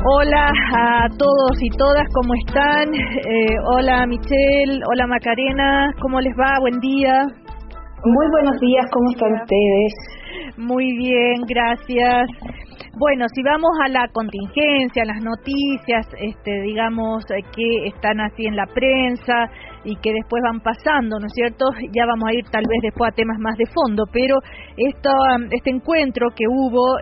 Hola a todos y todas, ¿cómo están? Hola Michelle, hola Macarena, ¿cómo les va? Buen día. Muy buenos días, ¿cómo están ustedes? Muy bien, gracias. Bueno, si vamos a la contingencia, las noticias, digamos, que están así en la prensa y que después van pasando, ¿no es cierto? Ya vamos a ir tal vez después a temas más de fondo, pero este encuentro que hubo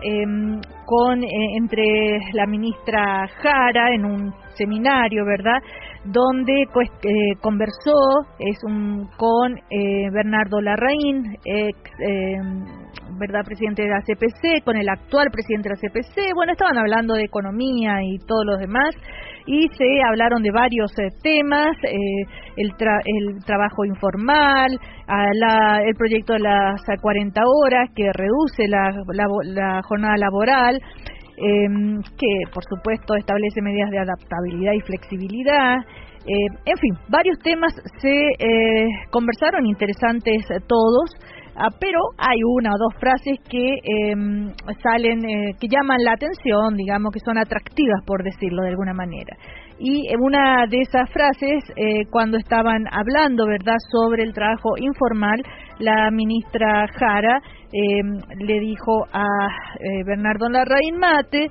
entre la ministra Jara en un seminario, ¿verdad?, donde conversó con Bernardo Larraín, ¿verdad?, presidente de la CPC, con el actual presidente de la CPC. Bueno, estaban hablando de economía y todos los demás, y se hablaron de varios temas, el trabajo informal, el proyecto de las 40 horas que reduce la jornada laboral, que por supuesto establece medidas de adaptabilidad y flexibilidad. En fin, varios temas se conversaron, interesantes todos, pero hay una o dos frases que salen, que llaman la atención, digamos, que son atractivas, por decirlo de alguna manera. Y una de esas frases, cuando estaban hablando, ¿verdad?, sobre el trabajo informal, la ministra Jara le dijo a Bernardo Larraín Mate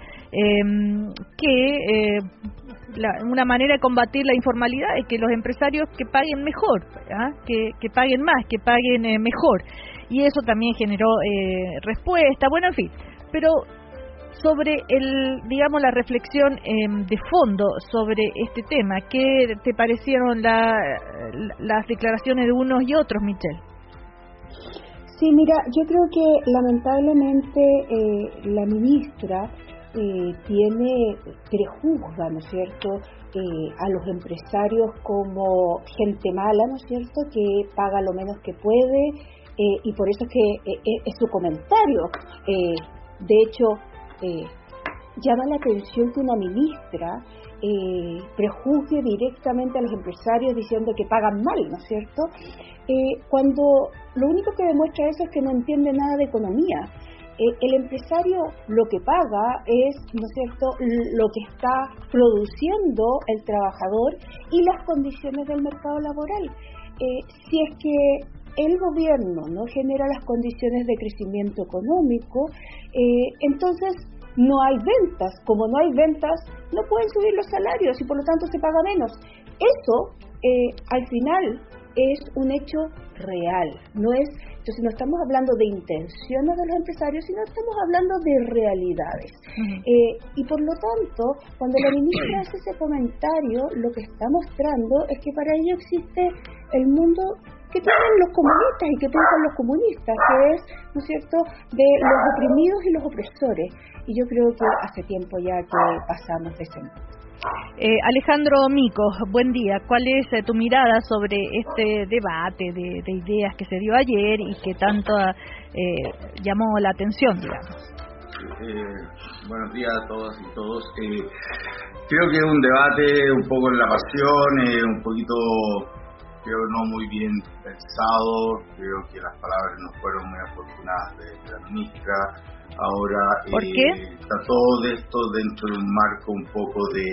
que una manera de combatir la informalidad es que los empresarios que paguen mejor, que paguen más, que paguen mejor. Y eso también generó respuesta, bueno, en fin. Pero sobre digamos, la reflexión de fondo sobre este tema, ¿qué te parecieron las declaraciones de unos y otros, Michelle? Sí, mira, yo creo que lamentablemente la ministra prejuzga, ¿no es cierto?, a los empresarios como gente mala, ¿no es cierto?, que paga lo menos que puede, y por eso es que es su comentario. De hecho, llama la atención que una ministra prejuzgue directamente a los empresarios diciendo que pagan mal, ¿no es cierto?, cuando lo único que demuestra eso es que no entiende nada de economía. El empresario lo que paga es, ¿no es cierto?, lo que está produciendo el trabajador y las condiciones del mercado laboral. Si es que el gobierno no genera las condiciones de crecimiento económico, entonces no hay ventas. Como no hay ventas, no pueden subir los salarios y por lo tanto se paga menos. Eso, al final, es un hecho real. Entonces no estamos hablando de intenciones de los empresarios, sino estamos hablando de realidades. Y por lo tanto, cuando la ministra hace ese comentario, lo que está mostrando es que para ello existe el mundo que tienen los comunistas y que piensan los comunistas, que es, ¿no es cierto?, de los oprimidos y los opresores. Y yo creo que hace tiempo ya que pasamos de ese mundo. Alejandro Mico, buen día. ¿Cuál es tu mirada sobre este debate de ideas que se dio ayer y que tanto llamó la atención, digamos? Buenos días a todas y todos. Creo que es un debate un poco en la pasión, un poquito, creo, no muy bien pensado. Creo que las palabras no fueron muy afortunadas de la ministra. Ahora ¿por qué? está todo esto dentro de un marco un poco de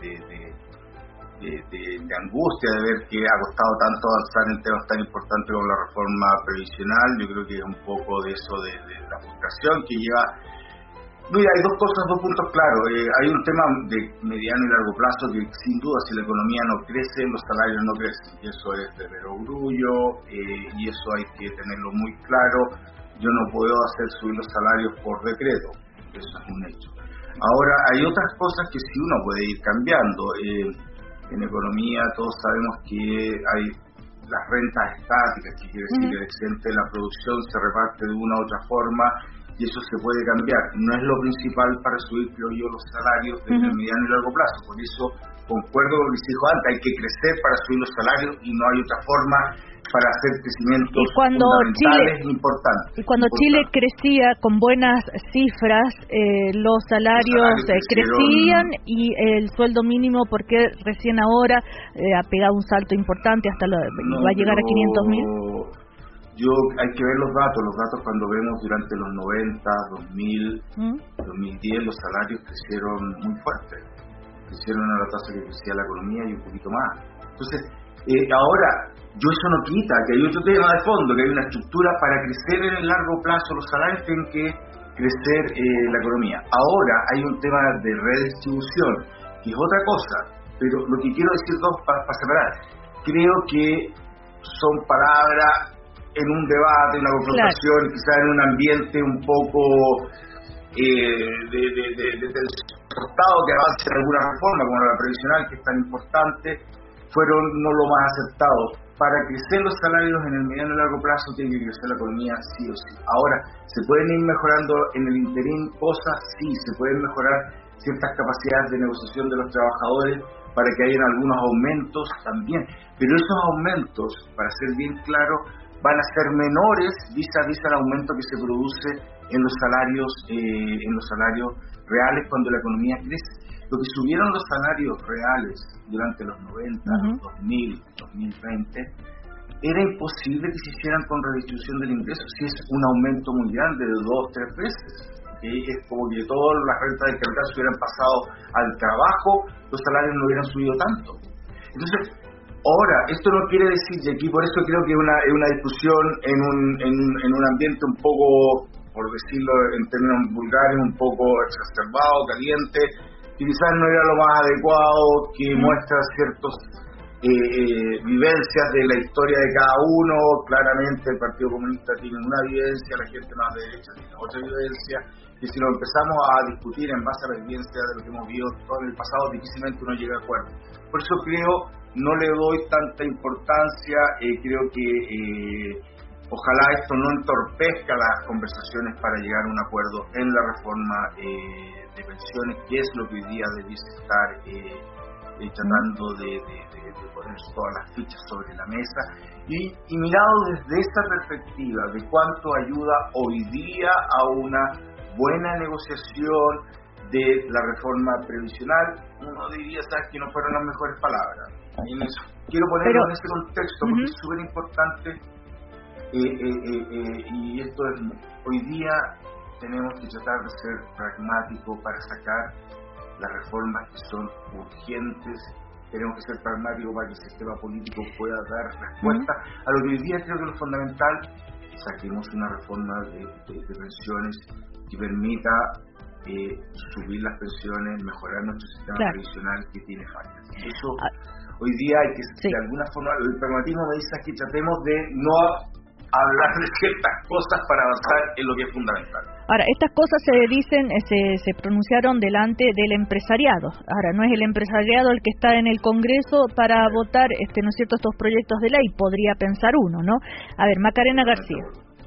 angustia de ver que ha costado tanto avanzar en temas tan importantes como la reforma previsional. Yo creo que es un poco de eso, de la frustración que lleva. Mira, hay dos puntos claros. Hay un tema de mediano y largo plazo que sin duda, si la economía no crece, los salarios no crecen, y eso es de perogrullo, y eso hay que tenerlo muy claro. Yo no puedo hacer subir los salarios por decreto, eso es un hecho. Ahora, hay otras cosas que sí uno puede ir cambiando. En economía todos sabemos que hay las rentas estáticas, que quiere decir que el excedente de la producción se reparte de una u otra forma, y eso se puede cambiar. No es lo principal para subir, creo yo, los salarios de mediano y largo plazo. Por eso concuerdo con lo que se dijo antes, hay que crecer para subir los salarios y no hay otra forma para hacer crecimientos fundamentales importantes. Y cuando Chile crecía con buenas cifras, los salarios crecían y el sueldo mínimo, porque recién ahora ha pegado un salto importante, hasta va a llegar a 500.000. hay que ver los datos cuando vemos durante los 90, 2000, 2010 los salarios crecieron muy fuerte, crecieron a la tasa que crecía la economía y un poquito más. Entonces, ahora, eso no quita que hay otro tema de fondo, que hay una estructura para crecer en el largo plazo, los salarios tienen que crecer la economía. Ahora hay un tema de redistribución, que es otra cosa, pero lo que quiero decir para separar, creo que son palabras en un debate, en una confrontación, claro, quizás en un ambiente un poco del Estado que avance en alguna reforma, como la previsional, que es tan importante, fueron no lo más aceptados. Para crecer los salarios en el mediano y largo plazo tiene que crecer la economía sí o sí. Ahora, ¿se pueden ir mejorando en el interín cosas? Sí, se pueden mejorar ciertas capacidades de negociación de los trabajadores para que hayan algunos aumentos también. Pero esos aumentos, para ser bien claro, van a ser menores vis a vis al aumento que se produce en los salarios reales cuando la economía crece. Lo que subieron los salarios reales durante los 90, los 2000, 2020, era imposible que se hicieran con redistribución del ingreso. Si es un aumento muy grande de 2-3 veces, es como que todas las rentas de capital se hubieran pasado al trabajo, los salarios no hubieran subido tanto. Entonces, ahora, esto no quiere decir, y aquí por eso creo que es una discusión en un ambiente un poco, por decirlo en términos vulgares, un poco exacerbado, caliente, que quizás no era lo más adecuado, que muestra ciertas vivencias de la historia de cada uno. Claramente el Partido Comunista tiene una vivencia, la gente más de derecha tiene otra vivencia, que si lo empezamos a discutir en base a la vivencia de lo que hemos vivido todo en el pasado, difícilmente uno llega a acuerdo. Por eso no le doy tanta importancia, creo que ojalá esto no entorpezca las conversaciones para llegar a un acuerdo en la reforma de pensiones, que es lo que hoy día debiese estar tratando de poner todas las fichas sobre la mesa y mirado desde esa perspectiva de cuánto ayuda hoy día a una buena negociación de la reforma previsional. Uno diría, sabes, que no fueron las mejores palabras. Quiero ponerlo en ese contexto porque es súper importante. Y esto es, hoy día tenemos que tratar de ser pragmáticos para sacar las reformas que son urgentes. Tenemos que ser pragmáticos para que el sistema político pueda dar respuesta a lo que hoy día creo que es lo fundamental. Saquemos una reforma de pensiones que permita subir las pensiones, mejorar nuestro sistema previsional que tiene fallas. Eso hoy día hay que, de alguna forma, el pragmatismo me dice que tratemos de no hablar de ciertas cosas para avanzar en lo que es fundamental. Ahora, estas cosas se pronunciaron delante del empresariado. Ahora, no es el empresariado el que está en el Congreso para votar, ¿no es cierto?, estos proyectos de ley, podría pensar uno, ¿no? A ver, Macarena García.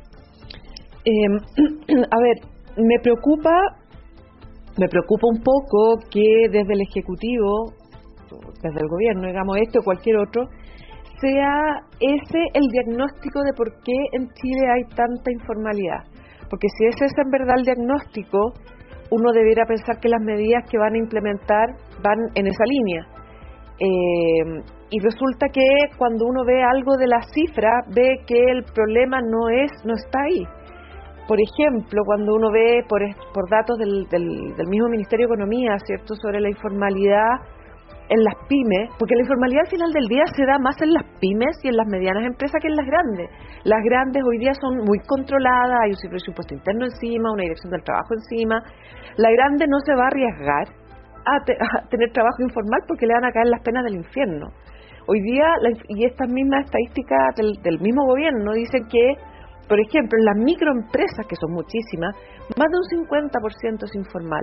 A ver, me preocupa un poco que desde el Ejecutivo, desde el Gobierno, digamos, o cualquier otro, sea ese el diagnóstico de por qué en Chile hay tanta informalidad. Porque si ese es en verdad el diagnóstico, uno debiera pensar que las medidas que van a implementar van en esa línea. Y resulta que cuando uno ve algo de la cifra, ve que el problema no está ahí. Por ejemplo, cuando uno ve por datos del mismo Ministerio de Economía, ¿cierto?, sobre la informalidad en las pymes, porque la informalidad al final del día se da más en las pymes y en las medianas empresas que en las grandes. Las grandes hoy día son muy controladas, hay un presupuesto interno encima, una dirección del trabajo encima. La grande no se va a arriesgar a tener trabajo informal porque le van a caer las penas del infierno. Hoy día, y estas mismas estadísticas del mismo gobierno dicen que, por ejemplo, en las microempresas, que son muchísimas, más de un 50% es informal.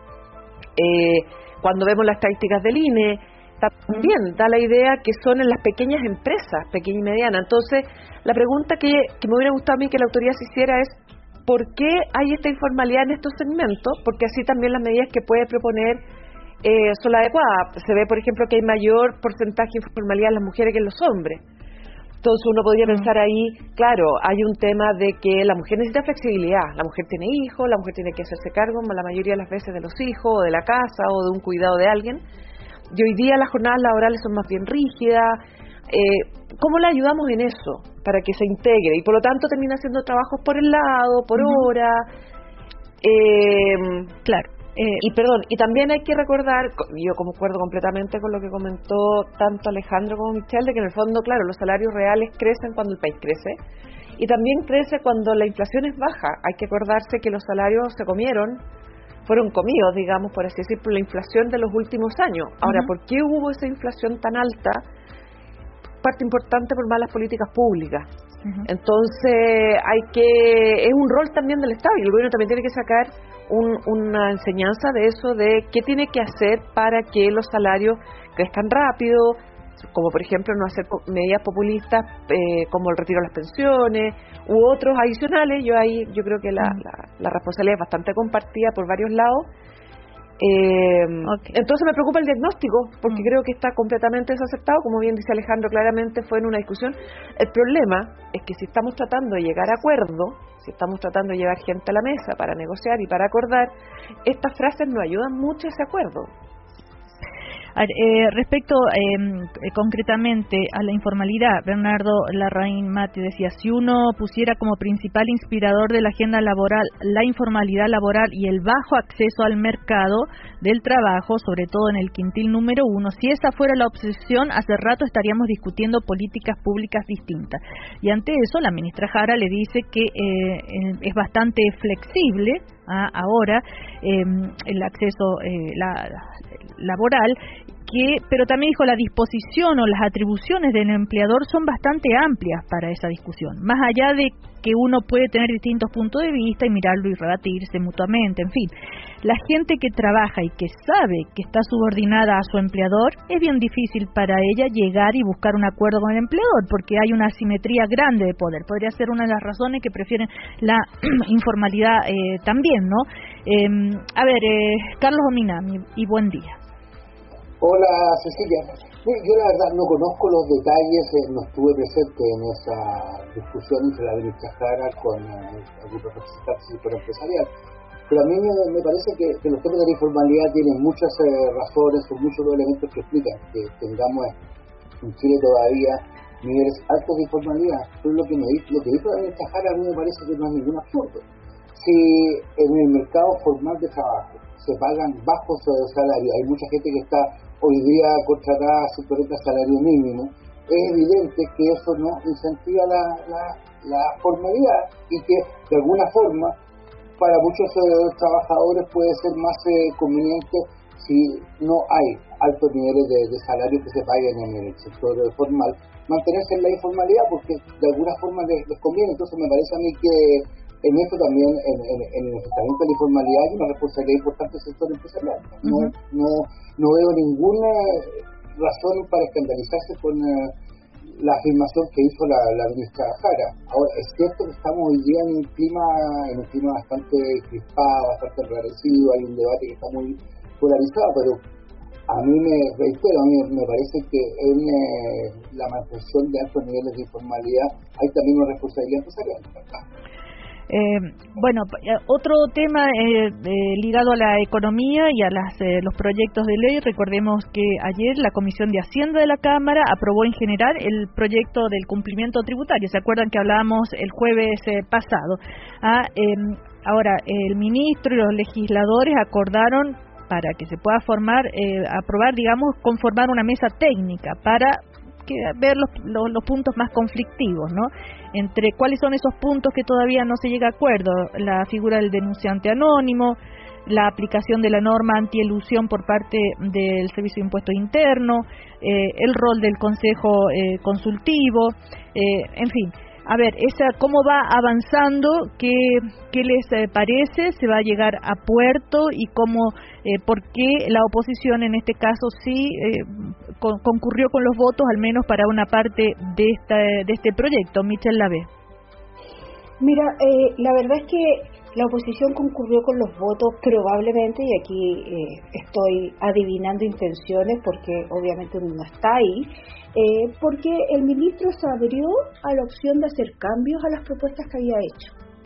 Cuando vemos las estadísticas del INE, también da la idea que son en las pequeñas empresas, pequeñas y medianas. Entonces, la pregunta que me hubiera gustado a mí que la autoridad se hiciera es ¿por qué hay esta informalidad en estos segmentos? Porque así también las medidas que puede proponer son las adecuadas. Se ve, por ejemplo, que hay mayor porcentaje de informalidad en las mujeres que en los hombres. Entonces uno podría pensar ahí, claro, hay un tema de que la mujer necesita flexibilidad, la mujer tiene hijos, la mujer tiene que hacerse cargo la mayoría de las veces de los hijos, o de la casa, o de un cuidado de alguien, y hoy día las jornadas laborales son más bien rígidas. ¿Cómo le ayudamos en eso? para que se integre, y por lo tanto termina haciendo trabajos por el lado, por hora. Claro. Y también hay que recordar, yo concuerdo completamente con lo que comentó tanto Alejandro como Michelle, de que en el fondo, claro, los salarios reales crecen cuando el país crece, y también crece cuando la inflación es baja. Hay que acordarse que los salarios fueron comidos, digamos, por así decir, por la inflación de los últimos años. Ahora, ¿por qué hubo esa inflación tan alta? Parte importante por malas políticas públicas. Entonces es un rol también del Estado, y el gobierno también tiene que sacar una enseñanza de eso, de qué tiene que hacer para que los salarios crezcan rápido, como por ejemplo no hacer medidas populistas como el retiro de las pensiones u otros adicionales. Yo creo que la responsabilidad es bastante compartida por varios lados. Entonces me preocupa el diagnóstico, porque creo que está completamente desacertado. Como bien dice Alejandro, claramente fue en una discusión. El problema es que si estamos tratando de llegar a acuerdo, si estamos tratando de llevar gente a la mesa para negociar y para acordar, estas frases no ayudan mucho a ese acuerdo. Respecto concretamente a la informalidad, Bernardo Larraín Mati decía, si uno pusiera como principal inspirador de la agenda laboral la informalidad laboral y el bajo acceso al mercado del trabajo, sobre todo en el quintil número 1, si esa fuera la obsesión, hace rato estaríamos discutiendo políticas públicas distintas. Y ante eso, la ministra Jara le dice que es bastante flexible ahora el acceso laboral, pero también dijo la disposición o las atribuciones del empleador son bastante amplias para esa discusión, más allá de que uno puede tener distintos puntos de vista y mirarlo y rebatirse mutuamente, en fin. La gente que trabaja y que sabe que está subordinada a su empleador, es bien difícil para ella llegar y buscar un acuerdo con el empleador, porque hay una asimetría grande de poder. Podría ser una de las razones que prefieren la informalidad también, ¿no? Carlos Ominami, y buen día. Hola Cecilia, yo la verdad no conozco los detalles, no estuve presente en esa discusión entre la ministra Jara con algunos representantes del sector empresarial, pero a mí me parece que los temas de la informalidad tienen muchas razones, son muchos los elementos que explican que tengamos en Chile todavía niveles altos de informalidad. Pero lo que dijo la ministra Jara a mí me parece que no es ningún absurdo. Si en el mercado formal de trabajo se pagan bajos salarios, hay mucha gente que está hoy día contratada simplemente a salario mínimo, es evidente que eso no incentiva la formalidad, y que de alguna forma para muchos trabajadores puede ser más conveniente, si no hay altos niveles de salario que se paguen en el sector formal, mantenerse en la informalidad, porque de alguna forma les conviene. Entonces me parece a mí que en esto también, en el enfrentamiento de la informalidad, hay una responsabilidad importante del sector empresarial. No veo ninguna razón para escandalizarse con la afirmación que hizo la ministra Jara. Ahora, es cierto que estamos hoy día en un clima bastante crispado, bastante enrarecido, hay un debate que está muy polarizado, pero a mí me parece que en la mantención de altos niveles de informalidad hay también una responsabilidad empresarial. Otro tema ligado a la economía y a los proyectos de ley. Recordemos que ayer la Comisión de Hacienda de la Cámara aprobó en general el proyecto del cumplimiento tributario. ¿Se acuerdan que hablábamos el jueves pasado? Ahora, el ministro y los legisladores acordaron, para que se pueda conformar una mesa técnica para ver los puntos más conflictivos, ¿no? Entre cuáles son esos puntos que todavía no se llega a acuerdo: la figura del denunciante anónimo, la aplicación de la norma antielusión por parte del Servicio de Impuestos Internos, el rol del Consejo Consultivo, en fin. A ver, cómo va avanzando, qué les parece, se va a llegar a puerto, y por qué la oposición en este caso sí concurrió con los votos, al menos para una parte de este proyecto. Michelle Lavé. Mira, la verdad es que la oposición concurrió con los votos probablemente, y aquí estoy adivinando intenciones porque obviamente uno no está ahí, porque el ministro se abrió a la opción de hacer cambios a las propuestas que había hecho.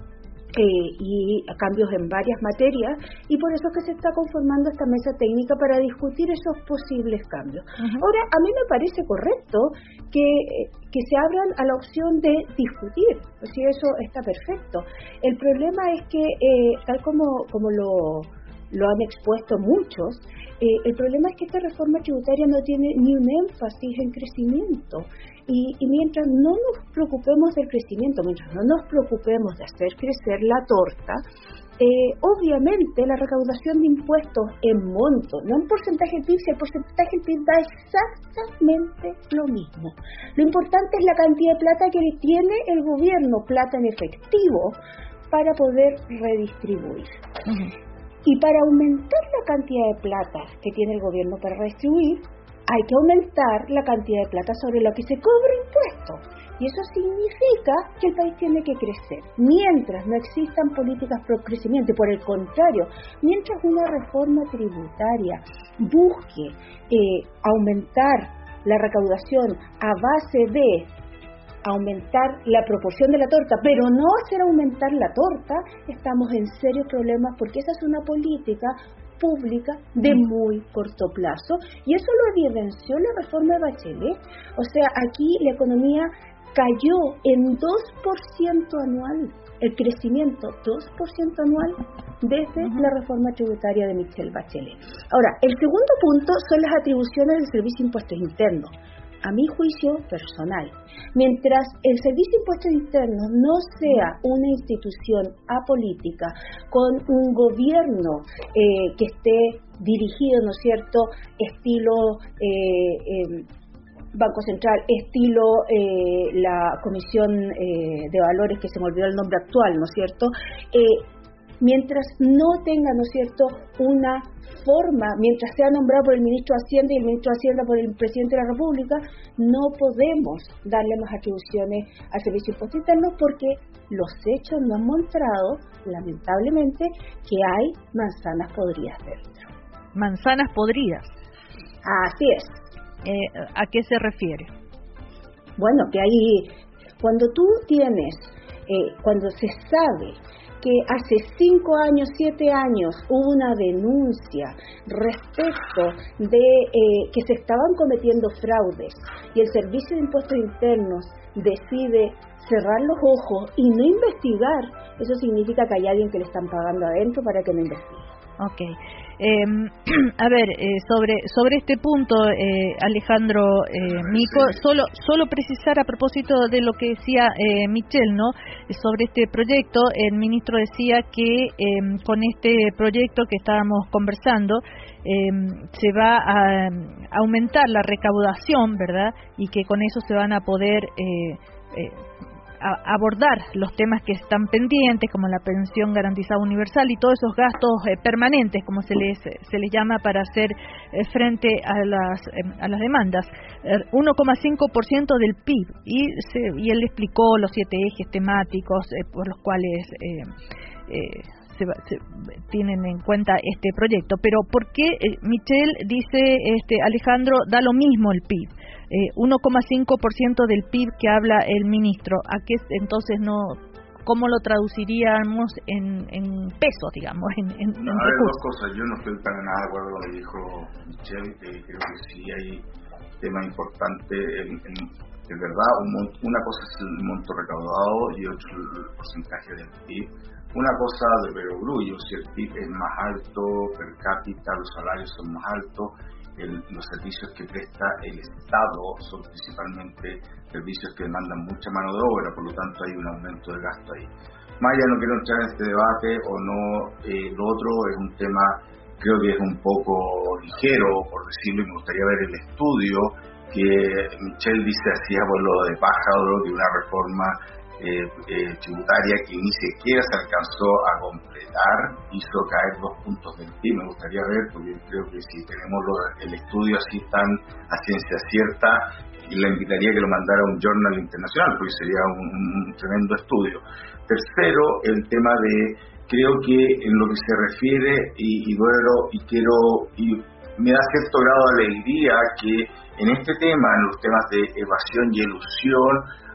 y cambios en varias materias, y por eso es que se está conformando esta mesa técnica para discutir esos posibles cambios. Ahora, a mí me parece correcto que se abran a la opción de discutir, pues si eso está perfecto. El problema es que, tal como lo han expuesto muchos, el problema es que esta reforma tributaria no tiene ni un énfasis en crecimiento. Y mientras no nos preocupemos del crecimiento, mientras no nos preocupemos de hacer crecer la torta, obviamente la recaudación de impuestos en monto, no en porcentaje del PIB, si el porcentaje del PIB da exactamente lo mismo. Lo importante es la cantidad de plata que tiene el gobierno, plata en efectivo, para poder redistribuir. Y para aumentar la cantidad de plata que tiene el gobierno para redistribuir, hay que aumentar la cantidad de plata sobre la que se cobra impuestos. Y eso significa que el país tiene que crecer. Mientras no existan políticas pro crecimiento, y por el contrario, mientras una reforma tributaria busque aumentar la recaudación a base de aumentar la proporción de la torta, pero no hacer aumentar la torta, estamos en serios problemas, porque esa es una política pública de muy corto plazo, y eso lo evidenció la reforma de Bachelet. O sea, aquí la economía cayó en 2% anual, el crecimiento 2% anual desde la reforma tributaria de Michelle Bachelet. Ahora, el segundo punto son las atribuciones del Servicio de Impuestos Internos. A mi juicio personal, mientras el Servicio de Impuestos Internos no sea una institución apolítica con un gobierno que esté dirigido, ¿no es cierto?, estilo Banco Central, estilo la Comisión de Valores, que se me olvidó el nombre actual, ¿no es cierto?, mientras no tenga, ¿no es cierto?, una forma, mientras sea nombrado por el ministro de Hacienda y el ministro de Hacienda por el presidente de la República, no podemos darle más atribuciones al Servicio de Impuestos Internos, porque los hechos nos han mostrado, lamentablemente, que hay manzanas podridas dentro. ¿Manzanas podridas? Así es. ¿A qué se refiere? Bueno, que ahí, cuando tú tienes, cuando se sabe que hace 5 años, 7 años hubo una denuncia respecto de que se estaban cometiendo fraudes, y el Servicio de Impuestos Internos decide cerrar los ojos y no investigar, eso significa que hay alguien que le están pagando adentro para que no investigue. Okay. A ver, sobre este punto, Alejandro, Mico, solo precisar a propósito de lo que decía Michelle, ¿no? Sobre este proyecto, el ministro decía que con este proyecto que estábamos conversando se va a aumentar la recaudación, ¿verdad? Y que con eso se van a poder abordar los temas que están pendientes, como la pensión garantizada universal y todos esos gastos permanentes, como se les llama, para hacer frente a las demandas, 1,5% del PIB, y él explicó los 7 ejes temáticos por los cuales se tienen en cuenta este proyecto. Pero ¿por qué Michelle dice, Alejandro, da lo mismo el PIB? 1,5% del PIB que habla el ministro, ¿a qué entonces no? ¿Cómo lo traduciríamos en pesos, digamos? A ver, dos cosas. Yo no estoy para nada de acuerdo con lo que dijo Michelle, creo que sí hay temas importantes. De verdad, una cosa es el monto recaudado y otro el porcentaje del PIB. Una cosa de perogrullo, si el PIB es más alto per cápita, los salarios son más altos, los servicios que presta el Estado son principalmente servicios que demandan mucha mano de obra, por lo tanto hay un aumento de gasto ahí. Más allá, no quiero entrar en este debate o no, lo otro es un tema, creo que es un poco ligero, por decirlo, y me gustaría ver el estudio que Michelle dice hacía por lo de pájaro, de una reforma tributaria que ni siquiera se alcanzó a completar, hizo caer 2 puntos del PIB. Me gustaría ver, porque creo que si tenemos el estudio así tan a ciencia cierta, y le invitaría que lo mandara a un journal internacional, porque sería un tremendo estudio. Tercero, el tema de, creo que en lo que se refiere, y me da cierto grado de alegría que en este tema, en los temas de evasión y elusión,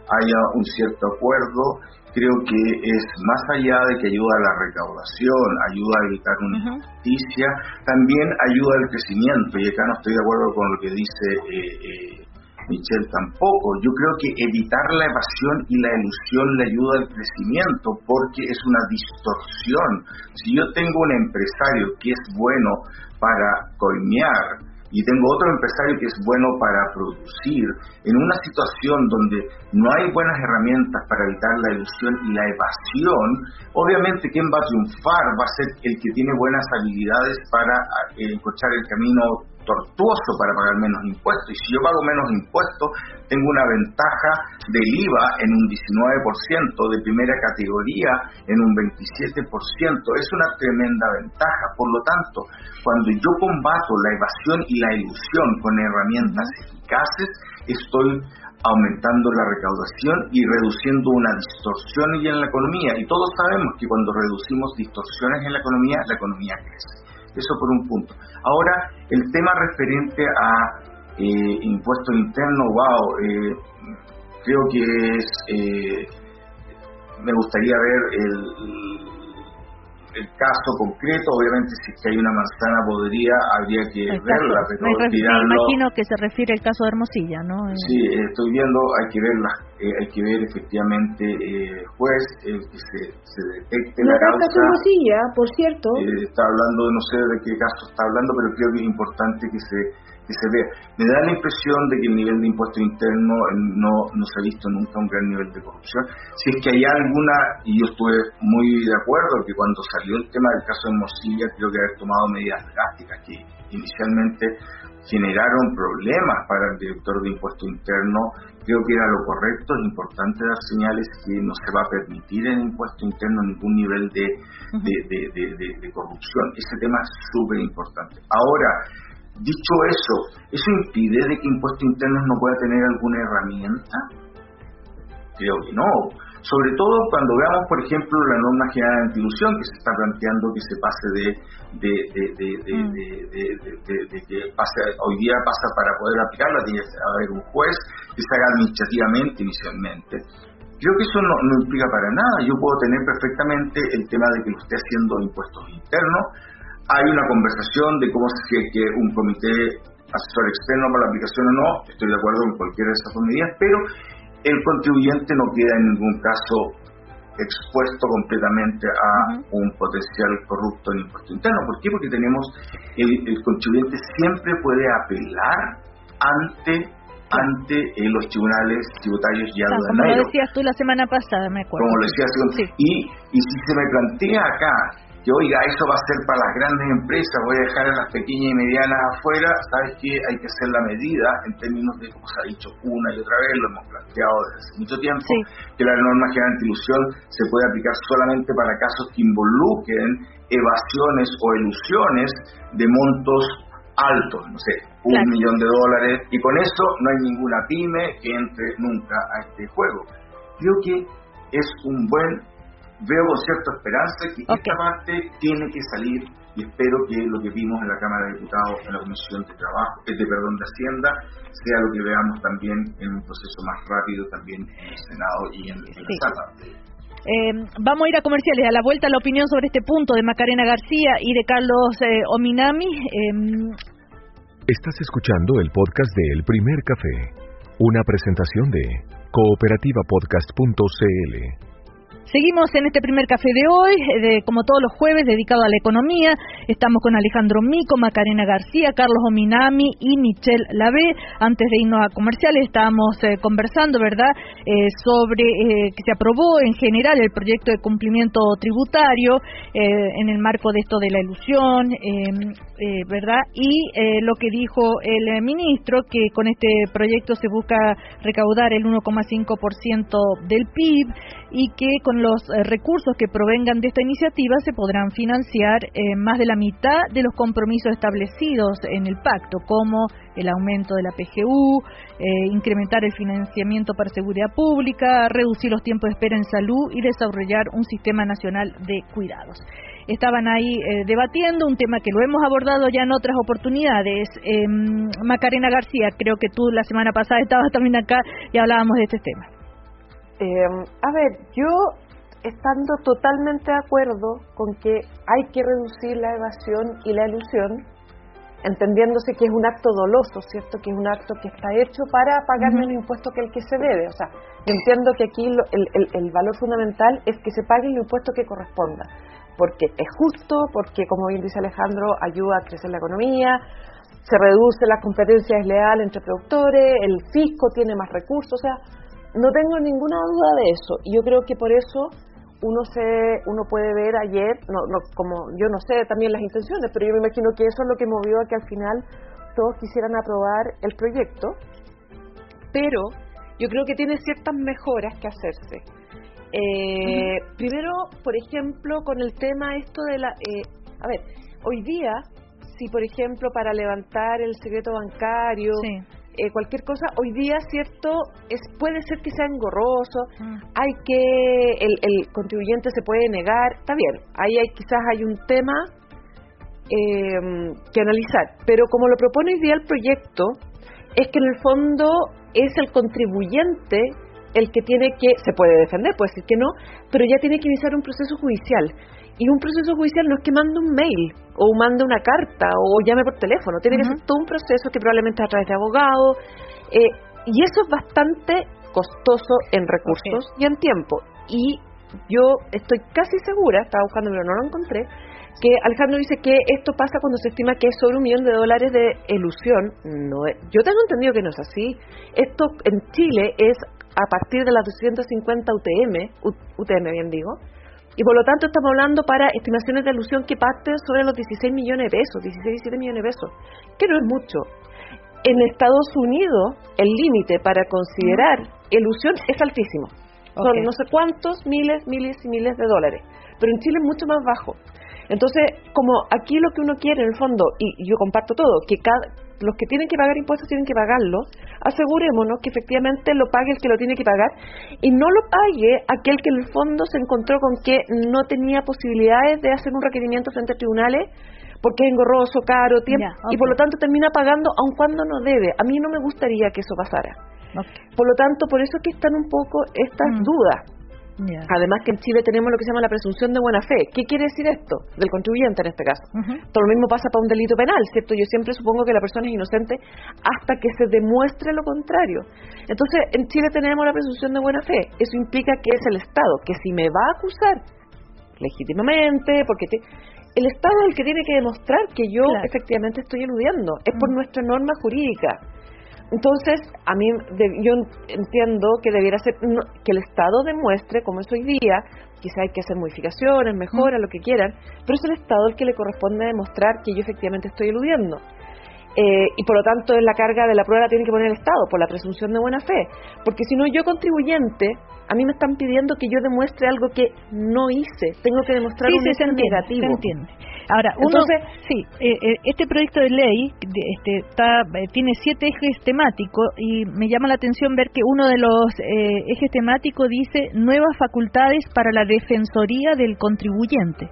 haya un cierto acuerdo. Creo que es más allá de que ayuda a la recaudación, ayuda a evitar una injusticia, también ayuda al crecimiento, y acá no estoy de acuerdo con lo que dice Michelle tampoco. Yo creo que evitar la evasión y la elusión le ayuda al crecimiento, porque es una distorsión. Si yo tengo un empresario que es bueno para coimear, y tengo otro empresario que es bueno para producir, en una situación donde no hay buenas herramientas para evitar la ilusión y la evasión, obviamente quien va a triunfar va a ser el que tiene buenas habilidades para encontrar el camino tortuoso para pagar menos impuestos. Y si yo pago menos impuestos, tengo una ventaja del IVA en un 19%, de primera categoría en un 27%. Es una tremenda ventaja. Por lo tanto, cuando yo combato la evasión y la ilusión con herramientas eficaces, estoy aumentando la recaudación y reduciendo una distorsión en la economía. Y todos sabemos que cuando reducimos distorsiones en la economía crece. Eso por un punto. Ahora, el tema referente a impuestos internos, creo que es, me gustaría ver el caso concreto. Obviamente, si es que hay una manzana podrida, habría que verla, pero me imagino que se refiere al caso de Hermosilla, ¿no? Sí, estoy viendo, hay que ver efectivamente, juez, que se detecte la causa. No, caso de Hermosilla, por cierto. Está hablando, no sé de qué caso está hablando, pero creo que es importante que se vea. Me da la impresión de que el nivel de impuesto interno no se ha visto nunca un gran nivel de corrupción. Si es que hay alguna, y yo estuve muy de acuerdo que cuando salió el tema del caso de Hermosilla, creo que haber tomado medidas drásticas que inicialmente generaron problemas para el director de impuesto interno. Creo que era lo correcto. Es importante dar señales que no se va a permitir en impuesto interno ningún nivel de corrupción. Ese tema es súper importante. Ahora, dicho ¿eso impide de que impuestos internos no pueda tener alguna herramienta? Creo que no. Sobre todo cuando veamos, por ejemplo, la norma general de antiilusión, que se está planteando que se pase hoy día pasa para poder aplicarla, tiene que haber un juez que se haga administrativamente inicialmente. Creo que eso no implica para nada. Yo puedo tener perfectamente el tema de que lo esté haciendo impuestos internos. Hay una conversación de cómo si es que un comité asesor externo para la aplicación o no. Estoy de acuerdo con cualquiera de esas dos medidas, pero el contribuyente no queda en ningún caso expuesto completamente a un potencial corrupto en impuesto interno. ¿Por qué? Porque tenemos el contribuyente siempre puede apelar ante los tribunales tributarios y aduaneros. Como lo decías tú la semana pasada, me acuerdo. Como lo decías tú. Sí. Y si se me plantea acá que, oiga, eso va a ser para las grandes empresas, voy a dejar a las pequeñas y medianas afuera, ¿sabes qué? Hay que hacer la medida en términos de, como se ha dicho una y otra vez, lo hemos planteado desde hace mucho tiempo, que la norma general de antiilusión se puede aplicar solamente para casos que involucren evasiones o elusiones de montos altos, no sé, $1 millón, y con eso no hay ninguna pyme que entre nunca a este juego. Creo que es veo con cierta esperanza que esta parte tiene que salir, y espero que lo que vimos en la Cámara de Diputados, en la Comisión de Hacienda, sea lo que veamos también en un proceso más rápido también en el Senado y en la Sala. Vamos a ir a comerciales. A la vuelta, la opinión sobre este punto de Macarena García y de Carlos Ominami. Estás escuchando el podcast de El Primer Café, una presentación de cooperativapodcast.cl. Seguimos en este primer café de hoy, como todos los jueves, dedicado a la economía. Estamos con Alejandro Mico, Macarena García, Carlos Ominami y Michelle Lavé. Antes de irnos a comerciales, estábamos conversando, ¿verdad?, sobre que se aprobó en general el proyecto de cumplimiento tributario en el marco de esto de la elusión, ¿verdad? Y lo que dijo el ministro, que con este proyecto se busca recaudar el 1,5% del PIB y que con los recursos que provengan de esta iniciativa se podrán financiar más de la mitad de los compromisos establecidos en el pacto, como el aumento de la PGU, incrementar el financiamiento para seguridad pública, reducir los tiempos de espera en salud y desarrollar un sistema nacional de cuidados. Estaban ahí debatiendo un tema que lo hemos abordado ya en otras oportunidades. Macarena García, creo que tú la semana pasada estabas también acá y hablábamos de este tema. A ver, yo estando totalmente de acuerdo con que hay que reducir la evasión y la elusión, entendiéndose que es un acto doloso, ¿cierto? Que es un acto que está hecho para pagar menos impuestos que el que se debe. O sea, yo entiendo que aquí el valor fundamental es que se pague el impuesto que corresponda, porque es justo, porque, como bien dice Alejandro, ayuda a crecer la economía, se reduce la competencia desleal entre productores, el fisco tiene más recursos, o sea, no tengo ninguna duda de eso. Y yo creo que por eso uno puede ver ayer, como yo no sé también las intenciones, pero yo me imagino que eso es lo que movió a que al final todos quisieran aprobar el proyecto, pero yo creo que tiene ciertas mejoras que hacerse. Primero, por ejemplo, con el tema esto de a ver, hoy día, si por ejemplo para levantar el secreto bancario, cualquier cosa, hoy día, cierto, puede ser que sea engorroso, el contribuyente se puede negar, está bien, quizás hay un tema que analizar, pero como lo propone hoy día el proyecto, es que en el fondo es el contribuyente el que tiene que, se puede defender, puede decir que no, pero ya tiene que iniciar un proceso judicial. Y un proceso judicial no es que mande un mail, o mande una carta, o llame por teléfono, tiene que ser todo un proceso que probablemente es a través de abogados, y eso es bastante costoso en recursos y en tiempo. Y yo estoy casi segura, estaba buscando pero no lo encontré, que Alejandro dice que esto pasa cuando se estima que es sobre $1 millón de elusión. No, yo tengo entendido que no es así. Esto en Chile es a partir de las 250 UTM, bien digo, y por lo tanto estamos hablando para estimaciones de elusión que parten sobre los 16 millones de pesos, 17 millones de pesos, que no es mucho. En Estados Unidos el límite para considerar elusión es altísimo, son no sé cuántos miles y miles de dólares, pero en Chile es mucho más bajo. Entonces, como aquí lo que uno quiere en el fondo, y yo comparto todo, que los que tienen que pagar impuestos tienen que pagarlo, asegurémonos que efectivamente lo pague el que lo tiene que pagar y no lo pague aquel que en el fondo se encontró con que no tenía posibilidades de hacer un requerimiento frente a tribunales porque es engorroso, caro, tiempo, y por lo tanto termina pagando aun cuando no debe. A mí no me gustaría que eso pasara. Por lo tanto, por eso que están un poco estas dudas. Además que en Chile tenemos lo que se llama la presunción de buena fe. ¿Qué quiere decir esto? Del contribuyente en este caso. Todo lo mismo pasa para un delito penal, ¿cierto? Yo siempre supongo que la persona es inocente hasta que se demuestre lo contrario. Entonces, en Chile tenemos la presunción de buena fe. Eso implica que es el Estado, que si me va a acusar legítimamente, porque el Estado es el que tiene que demostrar que yo efectivamente estoy eludiendo. Es por nuestra norma jurídica. Entonces, a mí yo entiendo que debiera ser que el Estado demuestre, como es hoy día, quizá hay que hacer modificaciones, mejoras, lo que quieran, pero es el Estado el que le corresponde demostrar que yo efectivamente estoy eludiendo. Y por lo tanto, en la carga de la prueba la tiene que poner el Estado, por la presunción de buena fe. Porque si no, yo contribuyente, a mí me están pidiendo que yo demuestre algo que no hice. Tengo que demostrar un hecho negativo. Se entiende. Ahora, este proyecto de ley tiene 7 ejes temáticos y me llama la atención ver que uno de los ejes temáticos dice nuevas facultades para la Defensoría del Contribuyente.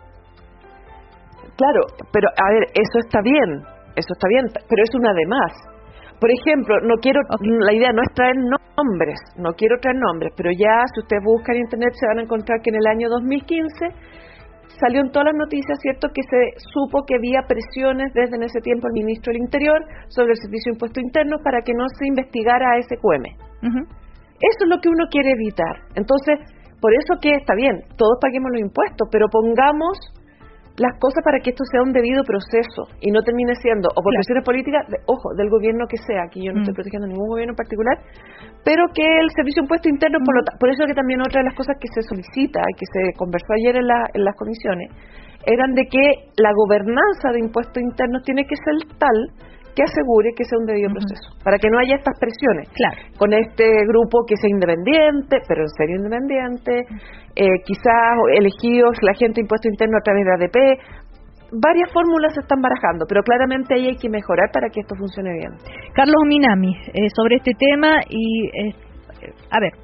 Claro, pero a ver, eso está bien, pero es una de más. Por ejemplo, la idea no es traer nombres, no quiero traer nombres, pero ya si ustedes buscan en internet se van a encontrar que en el año 2015 salió en todas las noticias, ¿cierto?, que se supo que había presiones desde en ese tiempo el ministro del Interior sobre el Servicio de Impuestos Internos para que no se investigara a SQM. Eso es lo que uno quiere evitar. Entonces, por eso que está bien, todos paguemos los impuestos, pero pongamos las cosas para que esto sea un debido proceso y no termine siendo o por presiones políticas, del gobierno que sea, aquí yo no estoy protegiendo a ningún gobierno en particular, pero que el Servicio de Impuestos Internos, por eso que también otra de las cosas que se solicita y que se conversó ayer en las comisiones, eran de que la gobernanza de impuestos internos tiene que ser tal que asegure que sea un debido proceso, para que no haya estas presiones con este grupo que sea independiente, pero en serio independiente, quizás elegidos la gente de impuesto interno a través de ADP. Varias fórmulas se están barajando, pero claramente ahí hay que mejorar para que esto funcione bien. Carlos Minami, sobre este tema y a ver.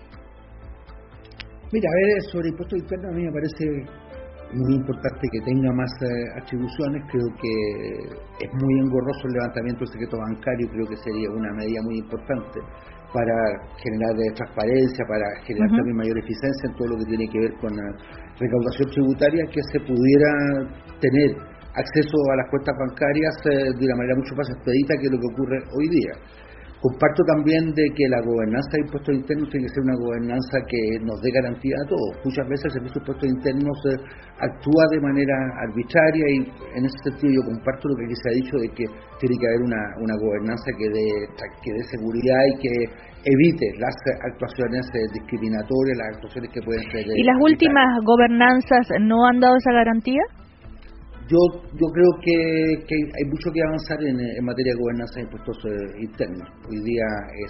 Mira, sobre impuestos internos a mí me parece muy importante que tenga más atribuciones. Creo que es muy engorroso el levantamiento del secreto bancario, creo que sería una medida muy importante. para generar transparencia, para generar también mayor eficiencia en todo lo que tiene que ver con la recaudación tributaria, que se pudiera tener acceso a las cuentas bancarias de una manera mucho más expedita que lo que ocurre hoy día. Comparto también de que la gobernanza de impuestos internos tiene que ser una gobernanza que nos dé garantía a todos. Muchas veces el Servicio de Impuestos Internos actúa de manera arbitraria y en ese sentido yo comparto lo que aquí se ha dicho de que tiene que haber una gobernanza que dé seguridad y que evite las actuaciones discriminatorias, las actuaciones que pueden ser... ¿Y las últimas gobernanzas no han dado esa garantía? Yo creo que hay mucho que avanzar en materia de gobernanza de impuestos internos. Hoy día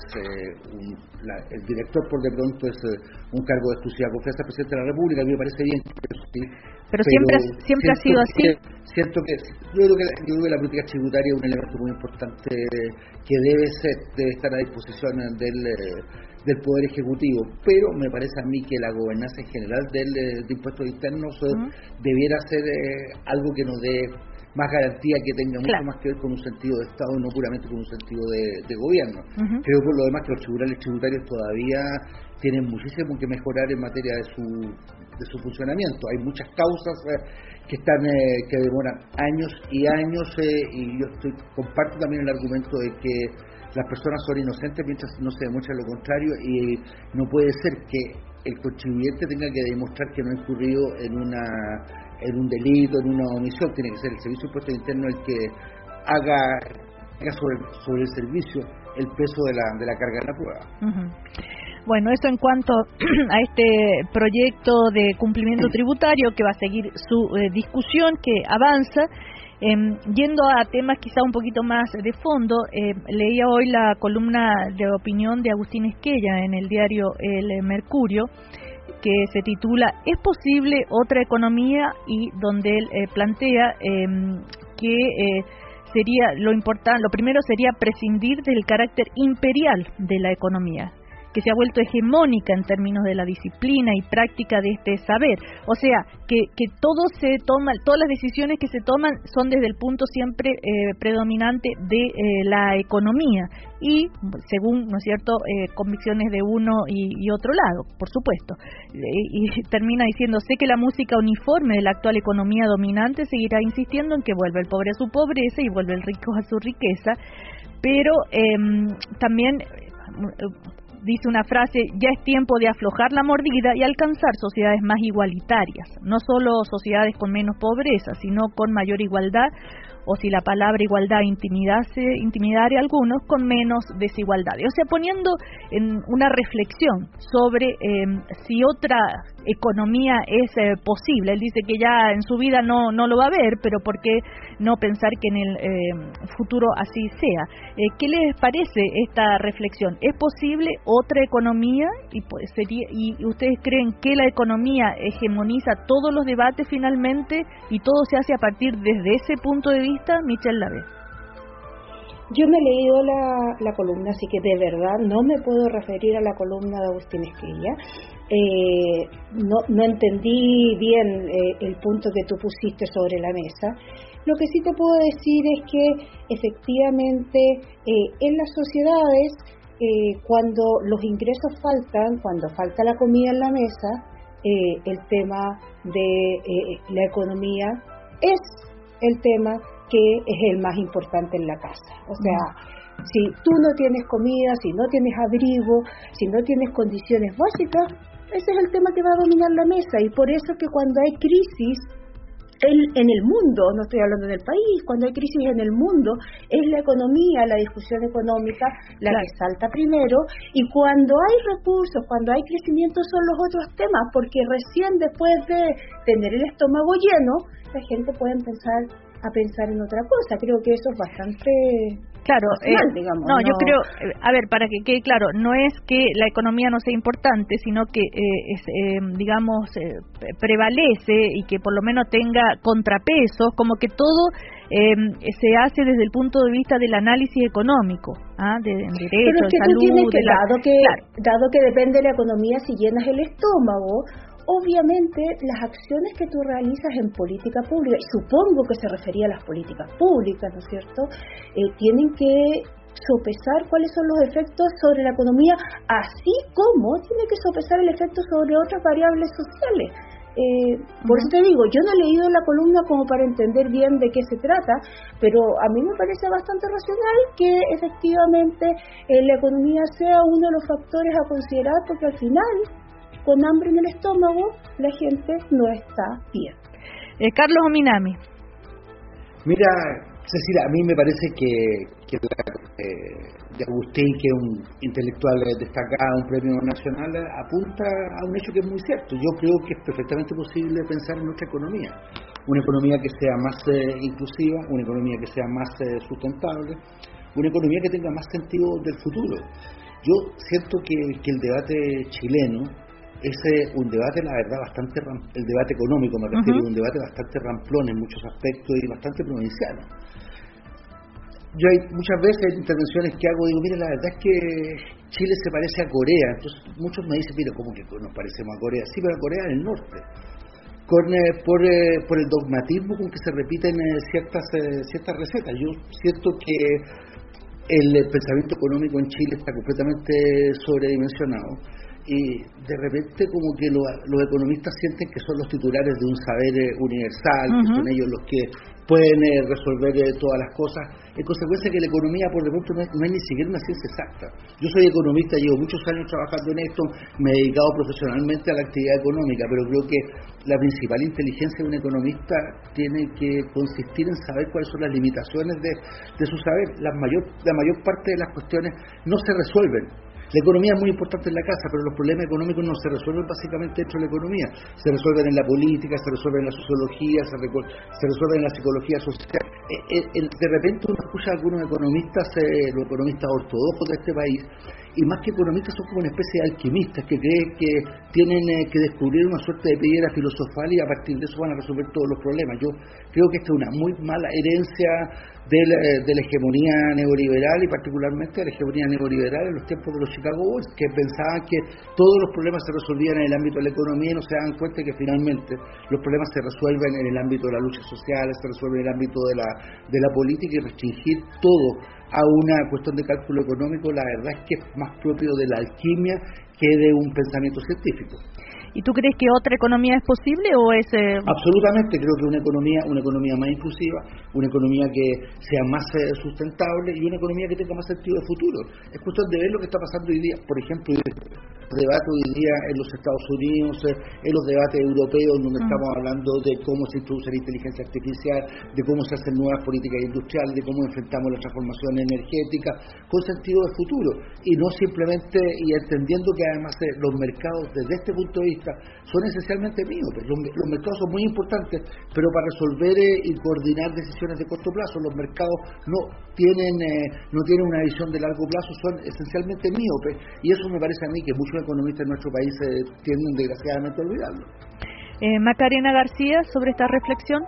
el director, por de pronto, es un cargo de exclusiva confianza del presidente de la República. A mí me parece bien. Pero siempre ha sido así. Yo creo que la política tributaria es un elemento muy importante que debe estar a disposición del Poder Ejecutivo, pero me parece a mí que la gobernanza en general de impuestos internos debiera ser algo que nos dé más garantía, que tenga mucho más que ver con un sentido de Estado y no puramente con un sentido de gobierno. Creo por lo demás que los tribunales tributarios todavía tienen muchísimo que mejorar en materia de su funcionamiento. Hay muchas causas que demoran años y años y yo comparto también el argumento de que las personas son inocentes mientras no se demuestre lo contrario, y no puede ser que el contribuyente tenga que demostrar que no ha incurrido en un delito, en una omisión. Tiene que ser el Servicio de Impuestos Internos el que haga sobre el servicio el peso de la carga de la prueba. Bueno, eso en cuanto a este proyecto de cumplimiento tributario que va a seguir su discusión, que avanza. Yendo a temas quizá un poquito más de fondo, leía hoy la columna de opinión de Agustín Esquella en el diario El Mercurio, que se titula ¿Es posible otra economía? Y donde él plantea que sería lo primero sería prescindir del carácter imperial de la economía, que se ha vuelto hegemónica en términos de la disciplina y práctica de este saber. O sea, que todo se toma, todas las decisiones que se toman son desde el punto siempre predominante de la economía y según, ¿no es cierto?, convicciones de uno y otro lado, por supuesto. Y termina diciendo, sé que la música uniforme de la actual economía dominante seguirá insistiendo en que vuelve el pobre a su pobreza y vuelve el rico a su riqueza, pero también... dice una frase, ya es tiempo de aflojar la mordida y alcanzar sociedades más igualitarias, no solo sociedades con menos pobreza, sino con mayor igualdad, o si la palabra igualdad intimidare a algunos, con menos desigualdades. O sea, poniendo en una reflexión sobre si otra economía es posible. Él dice que ya en su vida no lo va a ver, pero ¿por qué no pensar que en el futuro así sea? ¿Qué les parece esta reflexión? ¿Es posible otra economía? ¿Y ustedes creen que la economía hegemoniza todos los debates finalmente y todo se hace a partir desde ese punto de vista? Michelle Lave. Yo me he leído la columna, así que de verdad no me puedo referir a la columna de Agustín Esquella. No entendí bien el punto que tú pusiste sobre la mesa. Lo que sí te puedo decir es que efectivamente en las sociedades, cuando los ingresos faltan, cuando falta la comida en la mesa, el tema de la economía es el tema que es el más importante en la casa. O sea, si tú no tienes comida, si no tienes abrigo, si no tienes condiciones básicas, ese es el tema que va a dominar la mesa. Y por eso que cuando hay crisis en el mundo, no estoy hablando del país, cuando hay crisis en el mundo, es la economía, la discusión económica la que salta primero, y cuando hay recursos, cuando hay crecimiento son los otros temas, porque recién después de tener el estómago lleno, la gente puede empezar a pensar en otra cosa. Creo que eso es bastante personal, digamos. Yo creo, a ver, para que quede claro, no es que la economía no sea importante, sino que prevalece y que por lo menos tenga contrapesos, como que todo se hace desde el punto de vista del análisis económico, de derecho, pero es que salud, tú tienes que, dado que depende de la economía, si llenas el estómago, obviamente las acciones que tú realizas en política pública, y supongo que se refería a las políticas públicas, ¿no es cierto?, tienen que sopesar cuáles son los efectos sobre la economía, así como tiene que sopesar el efecto sobre otras variables sociales. Por eso te digo, yo no he leído la columna como para entender bien de qué se trata, pero a mí me parece bastante racional que efectivamente la economía sea uno de los factores a considerar, porque al final, con hambre en el estómago, la gente no está bien. Carlos Ominami. Mira, Cecilia, a mí me parece que de Agustín, que es un intelectual destacado, un premio nacional, apunta a un hecho que es muy cierto. Yo creo que es perfectamente posible pensar en nuestra economía, una economía que sea más inclusiva, una economía que sea más sustentable, una economía que tenga más sentido del futuro. Yo siento que el debate chileno es un debate, la verdad, el debate económico me refiero, un debate bastante ramplón en muchos aspectos y bastante provinciano. Yo hay muchas veces intervenciones que hago, digo, mire, la verdad es que Chile se parece a Corea. Entonces muchos me dicen, mira, ¿cómo que nos parecemos a Corea? Sí, pero a Corea del Norte. Por el dogmatismo con que se repiten ciertas recetas. Yo siento que el pensamiento económico en Chile está completamente sobredimensionado y de repente como que los economistas sienten que son los titulares de un saber universal, que son ellos los que pueden resolver todas las cosas, en consecuencia que la economía por de pronto no es ni siquiera una ciencia exacta. Yo soy economista, llevo muchos años trabajando en esto, me he dedicado profesionalmente a la actividad económica, pero creo que la principal inteligencia de un economista tiene que consistir en saber cuáles son las limitaciones de su saber. La mayor parte de las cuestiones no se resuelven. La economía es muy importante en la casa, pero los problemas económicos no se resuelven básicamente dentro de la economía. Se resuelven en la política, se resuelven en la sociología, se resuelven en la psicología social. De repente uno escucha a algunos economistas, los economistas ortodoxos de este país, y más que economistas son como una especie de alquimistas que creen que tienen que descubrir una suerte de piedra filosofal y a partir de eso van a resolver todos los problemas. Yo creo que esta es una muy mala herencia de la hegemonía neoliberal y particularmente de la hegemonía neoliberal en los tiempos de los Chicago Bulls, que pensaban que todos los problemas se resolvían en el ámbito de la economía y no se dan cuenta que finalmente los problemas se resuelven en el ámbito de la lucha social, se resuelven en el ámbito de la política, y restringir todo a una cuestión de cálculo económico, la verdad es que es más propio de la alquimia que de un pensamiento científico. ¿Y tú crees que otra economía es posible o es...? Absolutamente, creo que una economía más inclusiva, una economía que sea más sustentable y una economía que tenga más sentido de futuro. Es cuestión de ver lo que está pasando hoy día, por ejemplo, el debate hoy día en los Estados Unidos, en los debates europeos, donde estamos hablando de cómo se introduce la inteligencia artificial, de cómo se hacen nuevas políticas industriales, de cómo enfrentamos la transformación energética, con sentido de futuro, y no simplemente, y entendiendo que además los mercados desde este punto de vista son esencialmente míopes. Los mercados son muy importantes, pero para resolver y coordinar decisiones de corto plazo, los mercados no tienen una visión de largo plazo, son esencialmente míopes, y eso me parece a mí que muchos economistas en nuestro país tienden desgraciadamente a olvidarlo. Macarena García, sobre esta reflexión.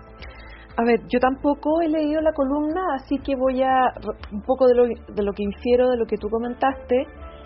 A ver, yo tampoco he leído la columna, así que voy a un poco de lo que infiero de lo que tú comentaste.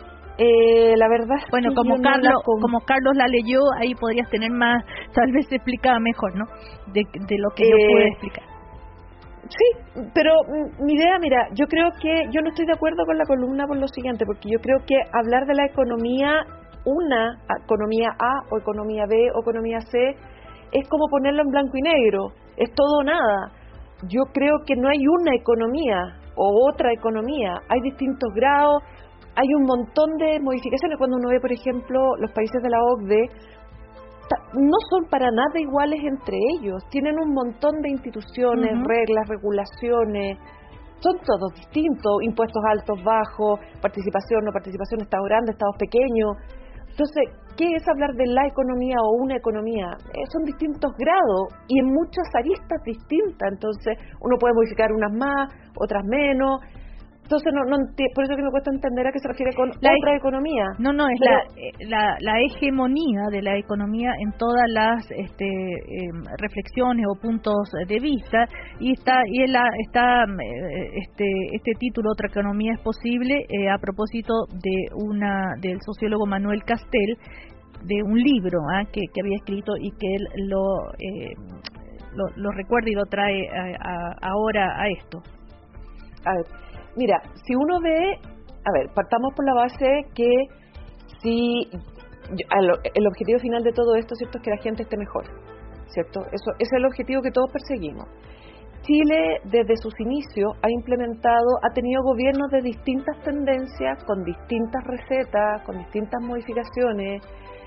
La verdad es bueno, que como Carlos la leyó, ahí podrías tener más, tal vez se explicaba mejor, ¿no? De lo que yo puedo explicar. Sí, pero mi idea, mira, yo creo que yo no estoy de acuerdo con la columna por lo siguiente, porque yo creo que hablar de la economía, una economía A o economía B o economía C, es como ponerlo en blanco y negro, es todo o nada. Yo creo que no hay una economía o otra economía, hay distintos grados, hay un montón de modificaciones. Cuando uno ve, por ejemplo, los países de la OCDE, no son para nada iguales entre ellos, tienen un montón de instituciones, reglas, regulaciones, son todos distintos, impuestos altos, bajos, participación, no participación, estados grandes, estados pequeños. Entonces, ¿qué es hablar de la economía o una economía? Son distintos grados y en muchas aristas distintas, entonces uno puede modificar unas más, otras menos. Entonces, por eso que me cuesta entender a qué se refiere con otra economía. No, es la hegemonía de la economía en todas las reflexiones o puntos de vista, y este título, Otra economía es posible, a propósito del sociólogo Manuel Castel, de un libro que había escrito y que él lo recuerda y lo trae ahora a esto. A ver. mira, si uno ve, a ver, partamos por la base que el objetivo final de todo esto, ¿cierto?, es que la gente esté mejor, ¿cierto? Eso es el objetivo que todos perseguimos. Chile, desde sus inicios, ha tenido gobiernos de distintas tendencias, con distintas recetas, con distintas modificaciones.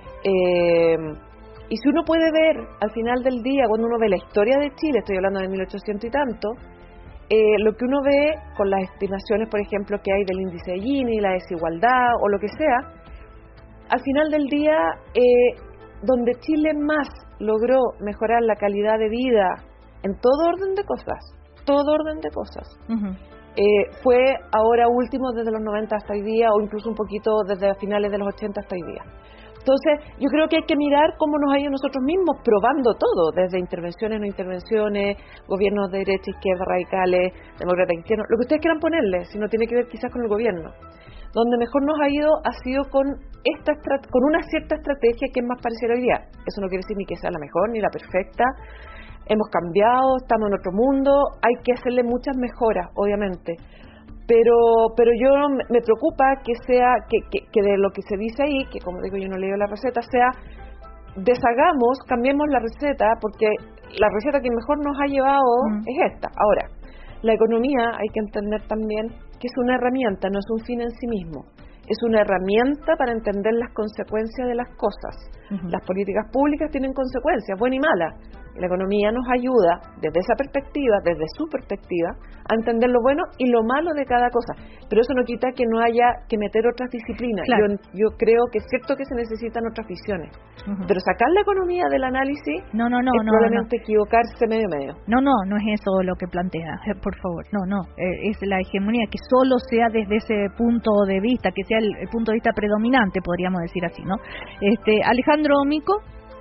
Y si uno puede ver, al final del día, cuando uno ve la historia de Chile, estoy hablando de 1800 y tanto, lo que uno ve con las estimaciones, por ejemplo, que hay del índice de Gini, la desigualdad o lo que sea, al final del día, donde Chile más logró mejorar la calidad de vida en todo orden de cosas, fue ahora último desde los 90 hasta hoy día, o incluso un poquito desde finales de los 80 hasta hoy día. Entonces, yo creo que hay que mirar cómo nos ha ido nosotros mismos probando todo, desde intervenciones, no intervenciones, gobiernos de derecha, izquierda, radicales, demócratas, cristianos, lo que ustedes quieran ponerle, si no tiene que ver quizás con el gobierno. Donde mejor nos ha ido ha sido con una cierta estrategia que es más parecida hoy día. Eso no quiere decir ni que sea la mejor ni la perfecta. Hemos cambiado, estamos en otro mundo, hay que hacerle muchas mejoras, obviamente. Pero yo me preocupa que de lo que se dice ahí, que como digo yo no leo la receta, cambiemos la receta, porque la receta que mejor nos ha llevado es esta. Ahora, la economía hay que entender también que es una herramienta, no es un fin en sí mismo. Es una herramienta para entender las consecuencias de las cosas. Las políticas públicas tienen consecuencias, buenas y malas. La economía nos ayuda, desde esa perspectiva, desde su perspectiva, a entender lo bueno y lo malo de cada cosa. Pero eso no quita que no haya que meter otras disciplinas. Claro. Yo creo que es cierto que se necesitan otras visiones. Pero sacar la economía del análisis es probablemente equivocarse medio. No es eso lo que plantea, por favor. Es la hegemonía, que solo sea desde ese punto de vista, que sea el punto de vista predominante, podríamos decir así, ¿no? Alejandro Mico.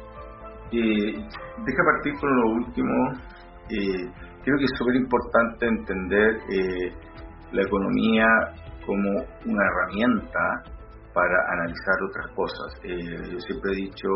Deja partir con lo último. Creo que es súper importante entender la economía como una herramienta para analizar otras cosas. Yo siempre he dicho,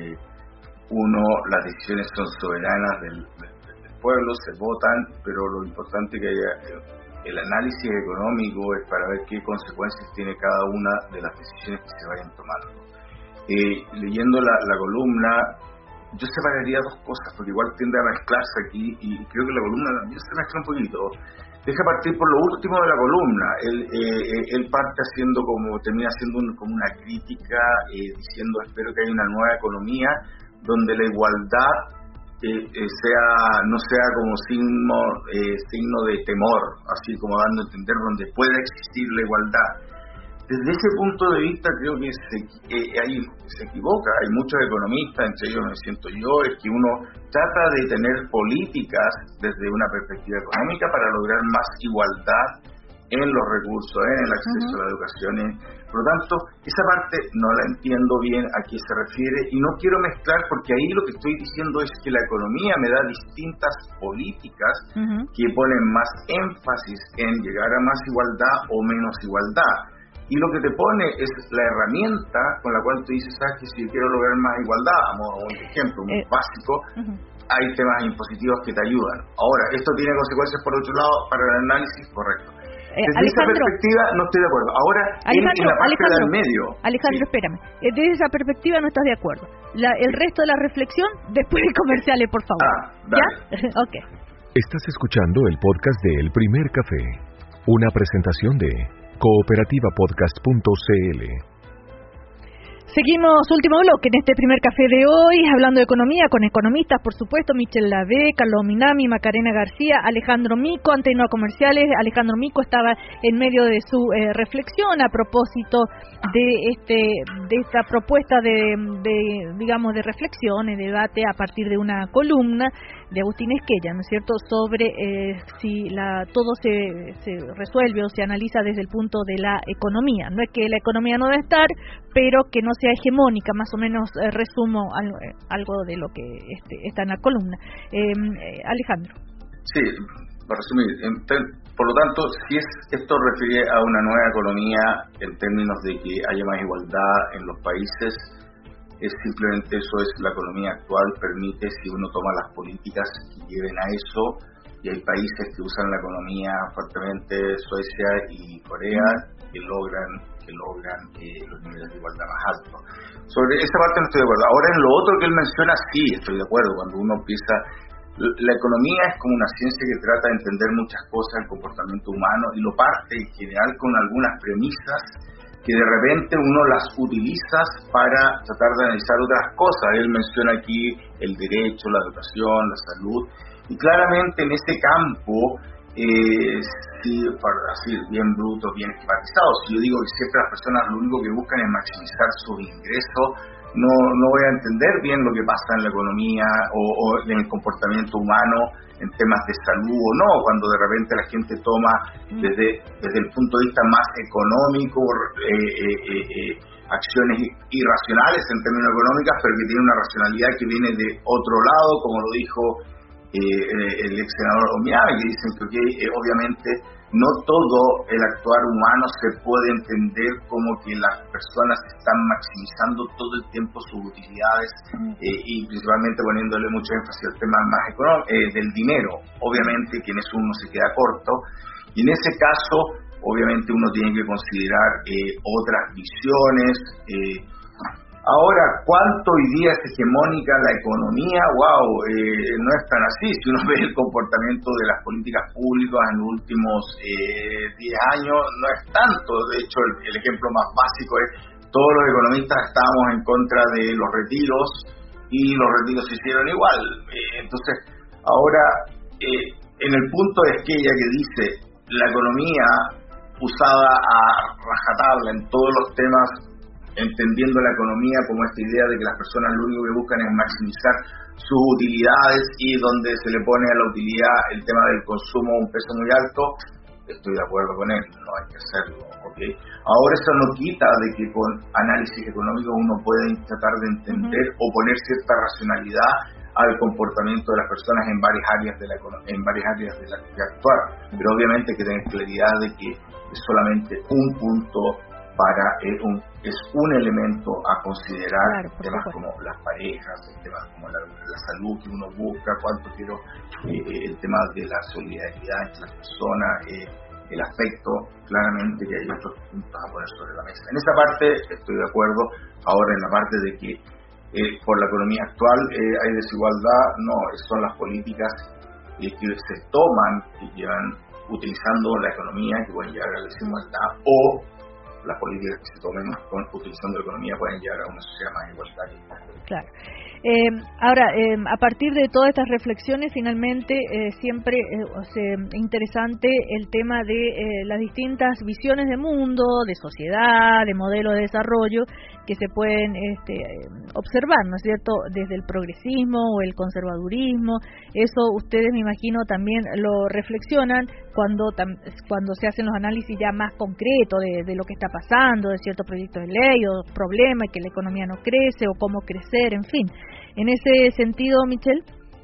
las decisiones son soberanas del pueblo, se votan, pero lo importante que haya el análisis económico es para ver qué consecuencias tiene cada una de las decisiones que se vayan tomando. Leyendo la columna, yo separaría dos cosas, porque igual tiende a mezclarse aquí, y creo que la columna también se mezcla un poquito. Deja partir por lo último de la columna. Él parte termina haciendo como una crítica, diciendo, espero que haya una nueva economía donde la igualdad no sea como signo de temor, así como dando a entender donde pueda existir la igualdad. Desde ese punto de vista creo que se equivoca. Hay muchos economistas, entre ellos me siento yo, es que uno trata de tener políticas desde una perspectiva económica para lograr más igualdad en los recursos, en el acceso a la educación. Por lo tanto, esa parte no la entiendo bien a qué se refiere y no quiero mezclar, porque ahí lo que estoy diciendo es que la economía me da distintas políticas que ponen más énfasis en llegar a más igualdad o menos igualdad. Y lo que te pone es la herramienta con la cual tú dices, ¿sabes que si yo quiero lograr más igualdad? A modo de un ejemplo muy básico, hay temas impositivos que te ayudan. Ahora, esto tiene consecuencias por otro lado para el análisis, correcto. Desde esa perspectiva no estoy de acuerdo. Ahora, en la parte del medio. Alejandro, sí. Espérame. Desde esa perspectiva no estás de acuerdo. El resto de la reflexión, después de comerciales, por favor. ¿Ya? Ok. Estás escuchando el podcast de El Primer Café. Una presentación de cooperativapodcast.cl. Seguimos, último bloque en este primer café de hoy, hablando de economía, con economistas, por supuesto, Michel Lavé, Carlos Minami, Macarena García, Alejandro Mico. Antes de no comerciales, Alejandro Mico estaba en medio de su reflexión a propósito de esta propuesta de reflexión, de debate a partir de una columna de Agustín Esquella, ¿no es cierto?, sobre si todo se resuelve o se analiza desde el punto de la economía. No es que la economía no debe estar, pero que no sea hegemónica, más o menos resumo algo de lo que está en la columna. Alejandro. Sí, para resumir, por lo tanto, si esto refiere a una nueva economía en términos de que haya más igualdad en los países, es simplemente eso, es la economía actual, permite, si uno toma las políticas que lleven a eso, y hay países que usan la economía fuertemente, Suecia y Corea, que logran los niveles de igualdad más altos. Sobre esa parte no estoy de acuerdo. Ahora en lo otro que él menciona, sí, estoy de acuerdo. Cuando uno empieza, la economía es como una ciencia que trata de entender muchas cosas del comportamiento humano y lo parte en general con algunas premisas que de repente uno las utiliza para tratar de analizar otras cosas. Él menciona aquí el derecho, la educación, la salud, y claramente en ese campo, sí, para decir bien bruto, bien esquematizado, si yo digo que siempre las personas lo único que buscan es maximizar sus ingresos, no voy a entender bien lo que pasa en la economía o en el comportamiento humano en temas de salud o no, cuando de repente la gente toma desde el punto de vista más económico acciones irracionales en términos económicos, pero que tienen una racionalidad que viene de otro lado, como lo dijo el ex senador Omiave, que dicen que obviamente no todo el actuar humano se puede entender como que las personas están maximizando todo el tiempo sus utilidades y principalmente poniéndole mucho énfasis al tema más del dinero. Obviamente que en eso uno se queda corto y en ese caso obviamente uno tiene que considerar otras visiones. Ahora, ¿cuánto hoy día es hegemónica la economía? ¡Wow! No es tan así. Si uno ve el comportamiento de las políticas públicas en los últimos 10 años, no es tanto. De hecho, el ejemplo más básico es todos los economistas estábamos en contra de los retiros y los retiros se hicieron igual. Entonces, ahora, en el punto de Esquella que dice la economía usada a rajatabla en todos los temas, entendiendo la economía como esta idea de que las personas lo único que buscan es maximizar sus utilidades y donde se le pone a la utilidad el tema del consumo un peso muy alto, estoy de acuerdo con él, no hay que hacerlo, ¿ok? Ahora eso no quita de que con análisis económico uno puede tratar de entender o poner cierta racionalidad al comportamiento de las personas en varias áreas de actuar, pero obviamente hay que tener claridad de que es solamente un punto es un elemento a considerar, claro, temas como las parejas, temas como la salud que uno busca, cuánto quiero, el tema de la solidaridad entre las personas, el afecto, claramente que hay otros puntos a poner sobre la mesa. En esa parte estoy de acuerdo. Ahora en la parte de que por la economía actual hay desigualdad, no, son las políticas que se toman, que llevan utilizando la economía, que pueden llevar a la desigualdad, o las políticas que se tomen utilizando la economía pueden llevar a una sociedad más igualitaria. Claro. Ahora, a partir de todas estas reflexiones, finalmente, siempre interesante el tema de las distintas visiones de mundo, de sociedad, de modelo de desarrollo que se pueden observar, ¿no es cierto?, desde el progresismo o el conservadurismo. Eso ustedes, me imagino, también lo reflexionan cuando se hacen los análisis ya más concretos de lo que está pasando, de ciertos proyectos de ley o problemas, que la economía no crece o cómo crecer, en fin. En ese sentido, Michelle.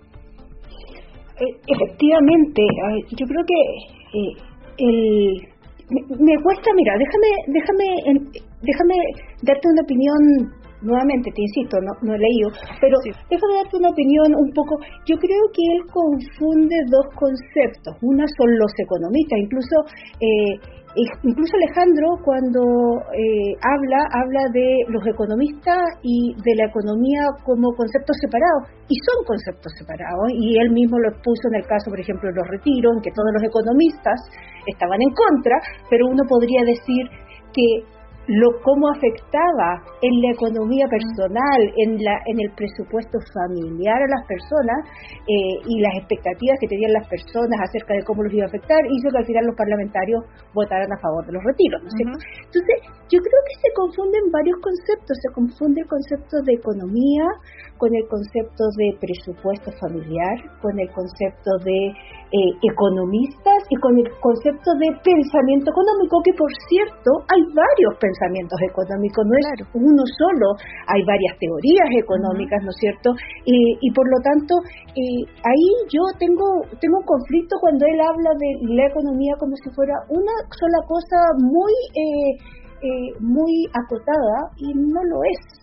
Efectivamente, yo creo que me cuesta, mira, déjame darte una opinión. Nuevamente, te insisto, no he leído, pero sí. Déjame darte una opinión un poco. Yo creo que él confunde dos conceptos. Una son los economistas, incluso Alejandro cuando habla de los economistas y de la economía como conceptos separados, y son conceptos separados, y él mismo lo expuso en el caso, por ejemplo, de los retiros, en que todos los economistas estaban en contra, pero uno podría decir que cómo afectaba en la economía personal, en el presupuesto familiar a las personas y las expectativas que tenían las personas acerca de cómo los iba a afectar, hizo que al final los parlamentarios votaran a favor de los retiros, ¿no es cierto? Entonces, yo creo que se confunden varios conceptos. Se confunde el concepto de economía con el concepto de presupuesto familiar, con el concepto de economistas y con el concepto de pensamiento económico, que por cierto hay varios pensamientos económicos, no es uno solo, hay varias teorías económicas, ¿no es cierto? Y por lo tanto, ahí yo tengo un conflicto cuando él habla de la economía como si fuera una sola cosa muy acotada, y no lo es.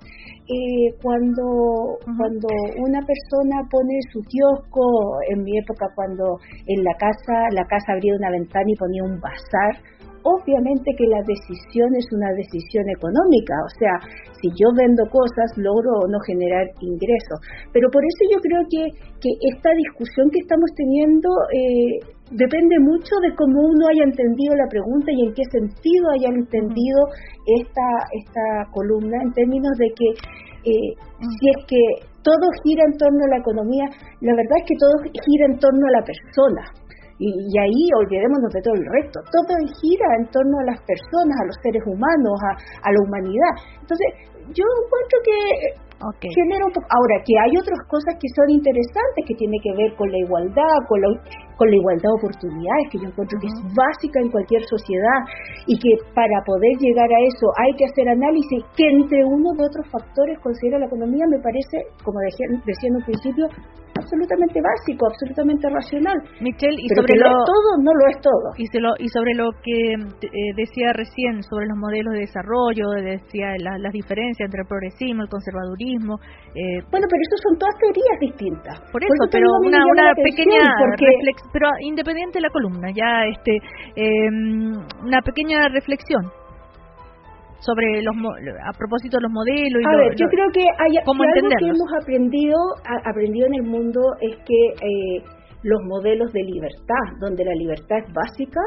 cuando una persona pone su kiosco, en mi época cuando en la casa abría una ventana y ponía un bazar, obviamente que la decisión es una decisión económica, o sea, si yo vendo cosas logro o no generar ingresos, pero por eso yo creo que esta discusión que estamos teniendo depende mucho de cómo uno haya entendido la pregunta y en qué sentido haya entendido esta columna, en términos de que si es que todo gira en torno a la economía, la verdad es que todo gira en torno a la persona. Y ahí olvidémonos de todo el resto. Todo gira en torno a las personas, a los seres humanos, a la humanidad. Entonces, yo encuentro que genera un poco. Ahora, que hay otras cosas que son interesantes, que tiene que ver con la igualdad, con la igualdad de oportunidades, que yo encuentro que es básica en cualquier sociedad, y que para poder llegar a eso hay que hacer análisis, que entre uno de otros factores considera la economía, me parece, como decía en un principio, absolutamente básico, absolutamente racional. Michelle, y pero sobre todo no lo es todo. Y sobre lo que decía recién sobre los modelos de desarrollo, decía las diferencias entre el progresismo, el conservadurismo. Bueno, pero eso son todas teorías distintas. Por eso pero una pequeña reflexión, pero independiente de la columna, ya una pequeña reflexión sobre a propósito de los modelos y yo creo que cómo algo que entenderlos. hemos aprendido en el mundo es que los modelos de libertad, donde la libertad es básica,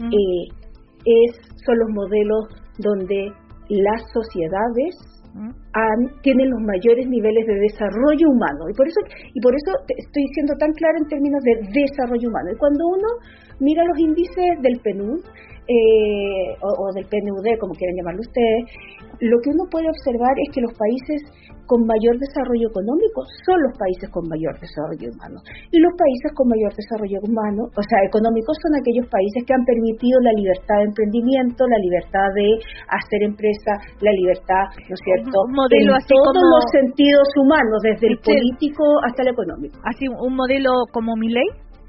son los modelos donde las sociedades tienen los mayores niveles de desarrollo humano, y por eso estoy siendo tan clara en términos de desarrollo humano. Y cuando uno mira los índices del PNUD o del PNUD, como quieran llamarlo ustedes, lo que uno puede observar es que los países con mayor desarrollo económico son los países con mayor desarrollo humano, y los países con mayor desarrollo humano, o sea, económico, son aquellos países que han permitido la libertad de emprendimiento, la libertad de hacer empresa, la libertad, ¿no es cierto?, un modelo en así todos como los sentidos humanos, desde el político hasta el económico. Así, un modelo como Milei.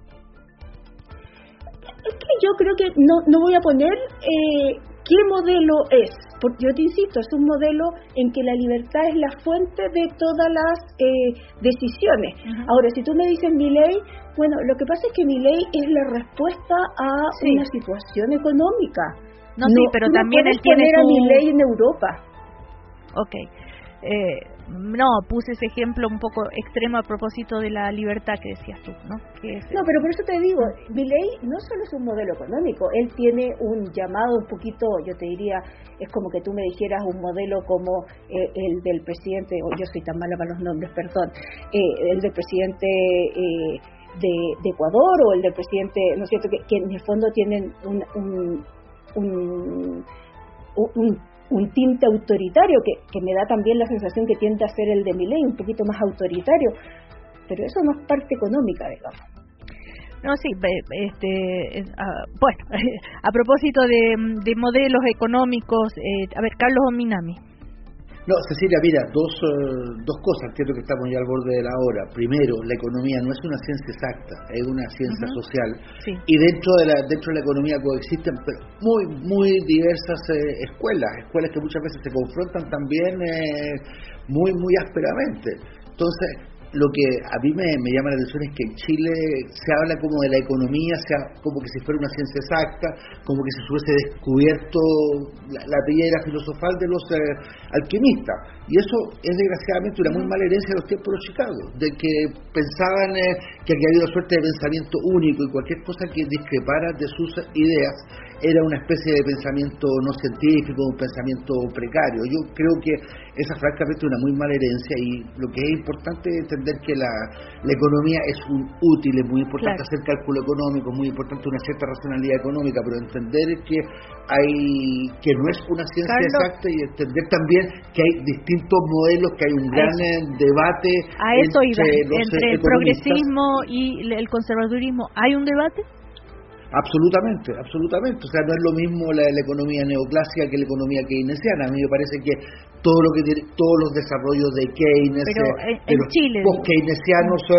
Es que yo creo que no voy a poner qué modelo es, porque yo te insisto, es un modelo en que la libertad es la fuente de todas las decisiones. Ahora, si tú me dices Milei, bueno, lo que pasa es que Milei es la respuesta a una situación económica. Sí, pero también él tiene poner a Milei en Europa. Puse ese ejemplo un poco extremo a propósito de la libertad que decías tú, ¿no? Pero por eso te digo, Milei no solo es un modelo económico, él tiene un llamado un poquito, yo te diría, es como que tú me dijeras un modelo como el del presidente, yo soy tan mala para los nombres, perdón, el del presidente de Ecuador, o el del presidente, ¿no es cierto?, que en el fondo tienen un tinte autoritario que me da también la sensación que tiende a ser el de Milei, un poquito más autoritario, pero eso no es parte económica, digamos. A propósito de modelos económicos, Carlos Ominami. No, Cecilia, mira, dos cosas, entiendo que estamos ya al borde de la hora. Primero, la economía no es una ciencia exacta, es una ciencia social, y dentro de la economía coexisten muy diversas escuelas que muchas veces se confrontan también muy ásperamente. Entonces, lo que a mí me llama la atención es que en Chile se habla como de la economía, como que si fuera una ciencia exacta, como que se hubiese descubierto la piedra filosofal de los alquimistas. Y eso es desgraciadamente una muy mala herencia de los tiempos de los Chicago, de que pensaban que había una suerte de pensamiento único, y cualquier cosa que discrepara de sus ideas era una especie de pensamiento no científico, un pensamiento precario. Yo creo que esa francamente es una muy mala herencia, y lo que es importante es entender que la economía es útil, es muy importante hacer cálculo económico, es muy importante una cierta racionalidad económica, pero entender que no es una ciencia exacta, y entender también que hay distintos modelos, que hay un gran debate entre el progresismo y el conservadurismo. ¿Hay un debate? Absolutamente. O sea, no es lo mismo la economía neoclásica que la economía keynesiana. A mí me parece que todos los desarrollos de Keynes, pero en de los Chile, post-keynesianos,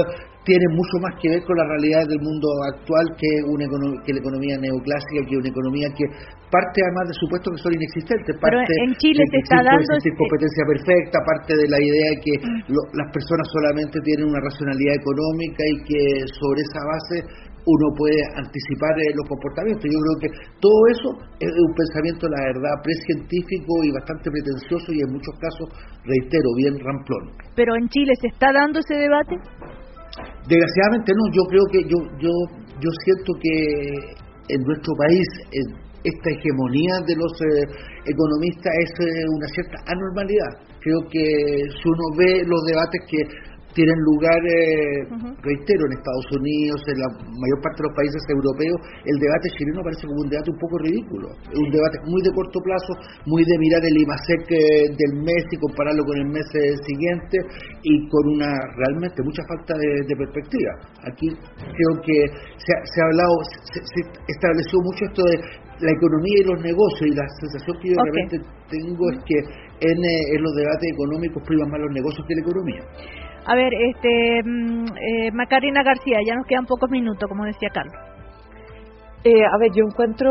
tienen mucho más que ver con la realidad del mundo actual que la economía neoclásica, que una economía que parte además de supuestos que son inexistentes. Pero en Chile se está dando competencia perfecta, parte de la idea de que las personas solamente tienen una racionalidad económica y que sobre esa base uno puede anticipar los comportamientos. Yo creo que todo eso es un pensamiento, la verdad, precientífico y bastante pretencioso y en muchos casos, reitero, bien ramplón. ¿Pero en Chile se está dando ese debate? Desgraciadamente no. Yo creo que yo siento que en nuestro país esta hegemonía de los economistas es una cierta anormalidad. Creo que si uno ve los debates que tienen lugar, reitero, en Estados Unidos, en la mayor parte de los países europeos, el debate chileno parece como un debate un poco ridículo. Es un debate muy de corto plazo, muy de mirar el IMASEC del mes y compararlo con el mes siguiente, y con una realmente mucha falta de perspectiva. Aquí creo que se ha hablado, se estableció mucho esto de la economía y los negocios, y la sensación que yo realmente tengo es que en los debates económicos priman más los negocios que la economía. A ver, Macarena García, ya nos quedan pocos minutos, como decía Carlos. A ver, yo encuentro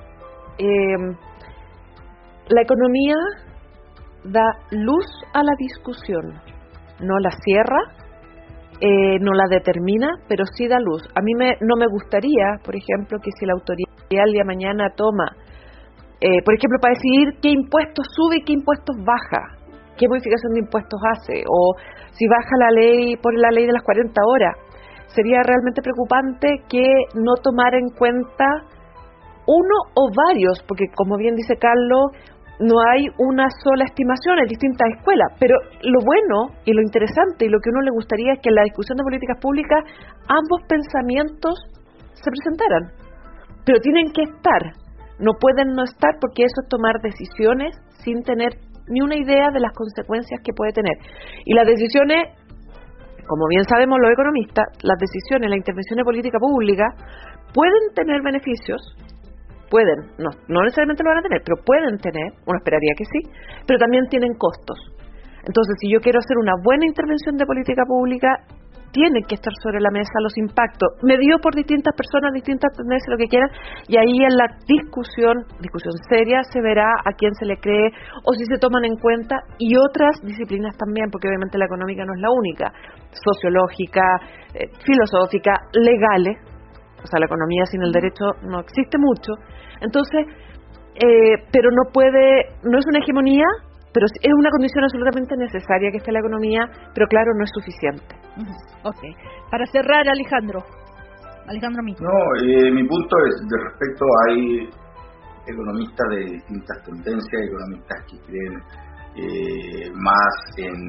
la economía da luz a la discusión, no la cierra, no la determina, pero sí da luz. A mí no me gustaría, por ejemplo, que si la autoridad el día de mañana toma, por ejemplo, para decidir qué impuestos sube y qué impuestos baja, qué modificación de impuestos hace, o si baja la ley por la ley de las 40 horas, sería realmente preocupante que no tomara en cuenta uno o varios, porque como bien dice Carlos, no hay una sola estimación, hay distintas escuelas, pero lo bueno y lo interesante y lo que a uno le gustaría es que en la discusión de políticas públicas ambos pensamientos se presentaran, pero tienen que estar, no pueden no estar, porque eso es tomar decisiones sin tener ni una idea de las consecuencias que puede tener. Y las decisiones, como bien sabemos los economistas, las decisiones, las intervenciones de política pública pueden tener beneficios, pueden, no necesariamente lo van a tener, pero pueden tener, uno esperaría que sí, pero también tienen costos. Entonces, si yo quiero hacer una buena intervención de política pública, tienen que estar sobre la mesa los impactos, medidos por distintas personas, distintas tendencias, lo que quieran, y ahí en la discusión seria, se verá a quién se le cree o si se toman en cuenta, y otras disciplinas también, porque obviamente la económica no es la única, sociológica, filosófica, legales, o sea, la economía sin el derecho no existe mucho, entonces, pero no es una hegemonía, pero es una condición absolutamente necesaria que esté la economía, pero claro, no es suficiente. Okay. Para cerrar, Alejandro Mico. No, mi punto es, de respecto, hay economistas de distintas tendencias, economistas que creen más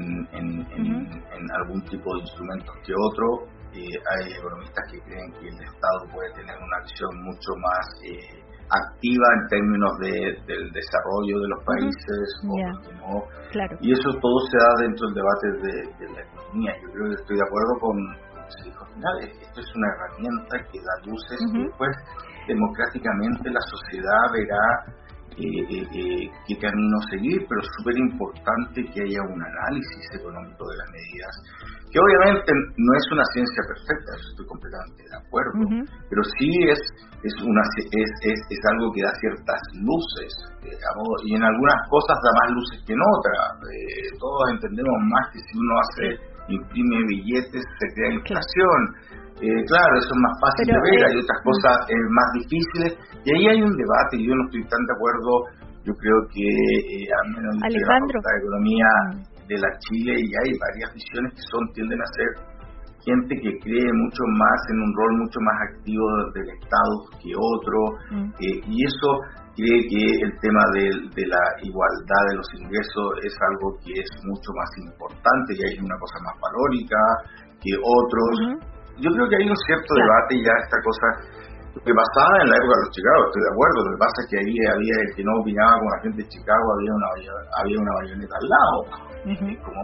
en algún tipo de instrumentos que otro, hay economistas que creen que el Estado puede tener una acción mucho más activa en términos del desarrollo de los países, otros que no. Claro. Y eso todo se da dentro del debate de la economía. Yo creo que estoy de acuerdo con lo que se dijo al final. Esto es una herramienta que da luces, y después democráticamente la sociedad verá qué camino seguir, pero es súper importante que haya un análisis económico de las medidas, que obviamente no es una ciencia perfecta, eso estoy completamente de acuerdo, pero sí es algo que da ciertas luces, digamos, y en algunas cosas da más luces que en otras. Todos entendemos más que si uno imprime billetes se crea inflación. Claro, eso es más fácil de ver, hay otras cosas más difíciles, y ahí hay un debate, y yo no estoy tan de acuerdo. Yo creo que al menos en la Facultad de Economía de la Chile, y hay varias visiones que tienden a ser gente que cree mucho más en un rol mucho más activo del Estado que otro, y eso cree que el tema de la igualdad de los ingresos es algo que es mucho más importante, y hay una cosa más valórica que otros. Yo creo que hay un cierto debate ya, esta cosa que pasaba en la época de los Chicago, estoy de acuerdo. Lo que pasa es que ahí había el que no opinaba con la gente de Chicago, había una bayoneta al lado, como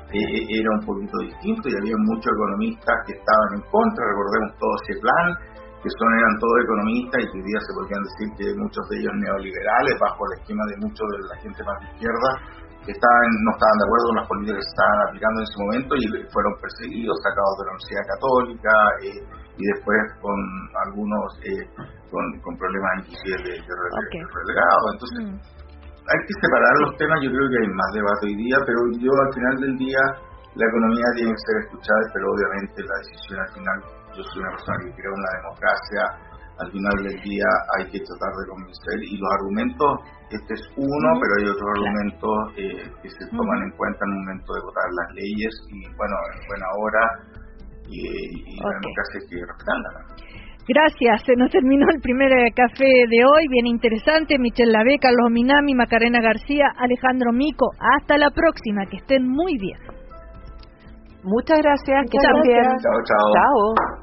era un poquito distinto, y había muchos economistas que estaban en contra. Recordemos todo ese plan que eran todos economistas y que hoy día se podrían decir que muchos de ellos neoliberales, bajo el esquema de muchos de la gente más de izquierda, que no estaban de acuerdo con las políticas que se estaban aplicando en ese momento y fueron perseguidos, sacados de la Universidad Católica y después con algunos con problemas inclusive de relegados. Entonces hay que separar los temas. Yo creo que hay más debate hoy día, pero yo al final del día la economía tiene que ser escuchada, pero obviamente la decisión al final, yo soy una persona que creo en la democracia, al final del día hay que tratar de convencer y los argumentos, este es uno, pero hay otros argumentos que se toman en cuenta en el momento de votar las leyes y bueno, en buena hora y la democracia hay que respetarla. Gracias, se nos terminó el primer café de hoy, bien interesante. Michelle Lavé, Carlos Minami, Macarena García, Alejandro Mico. Hasta la próxima, que estén muy bien. Muchas gracias, que estén bien. Chao.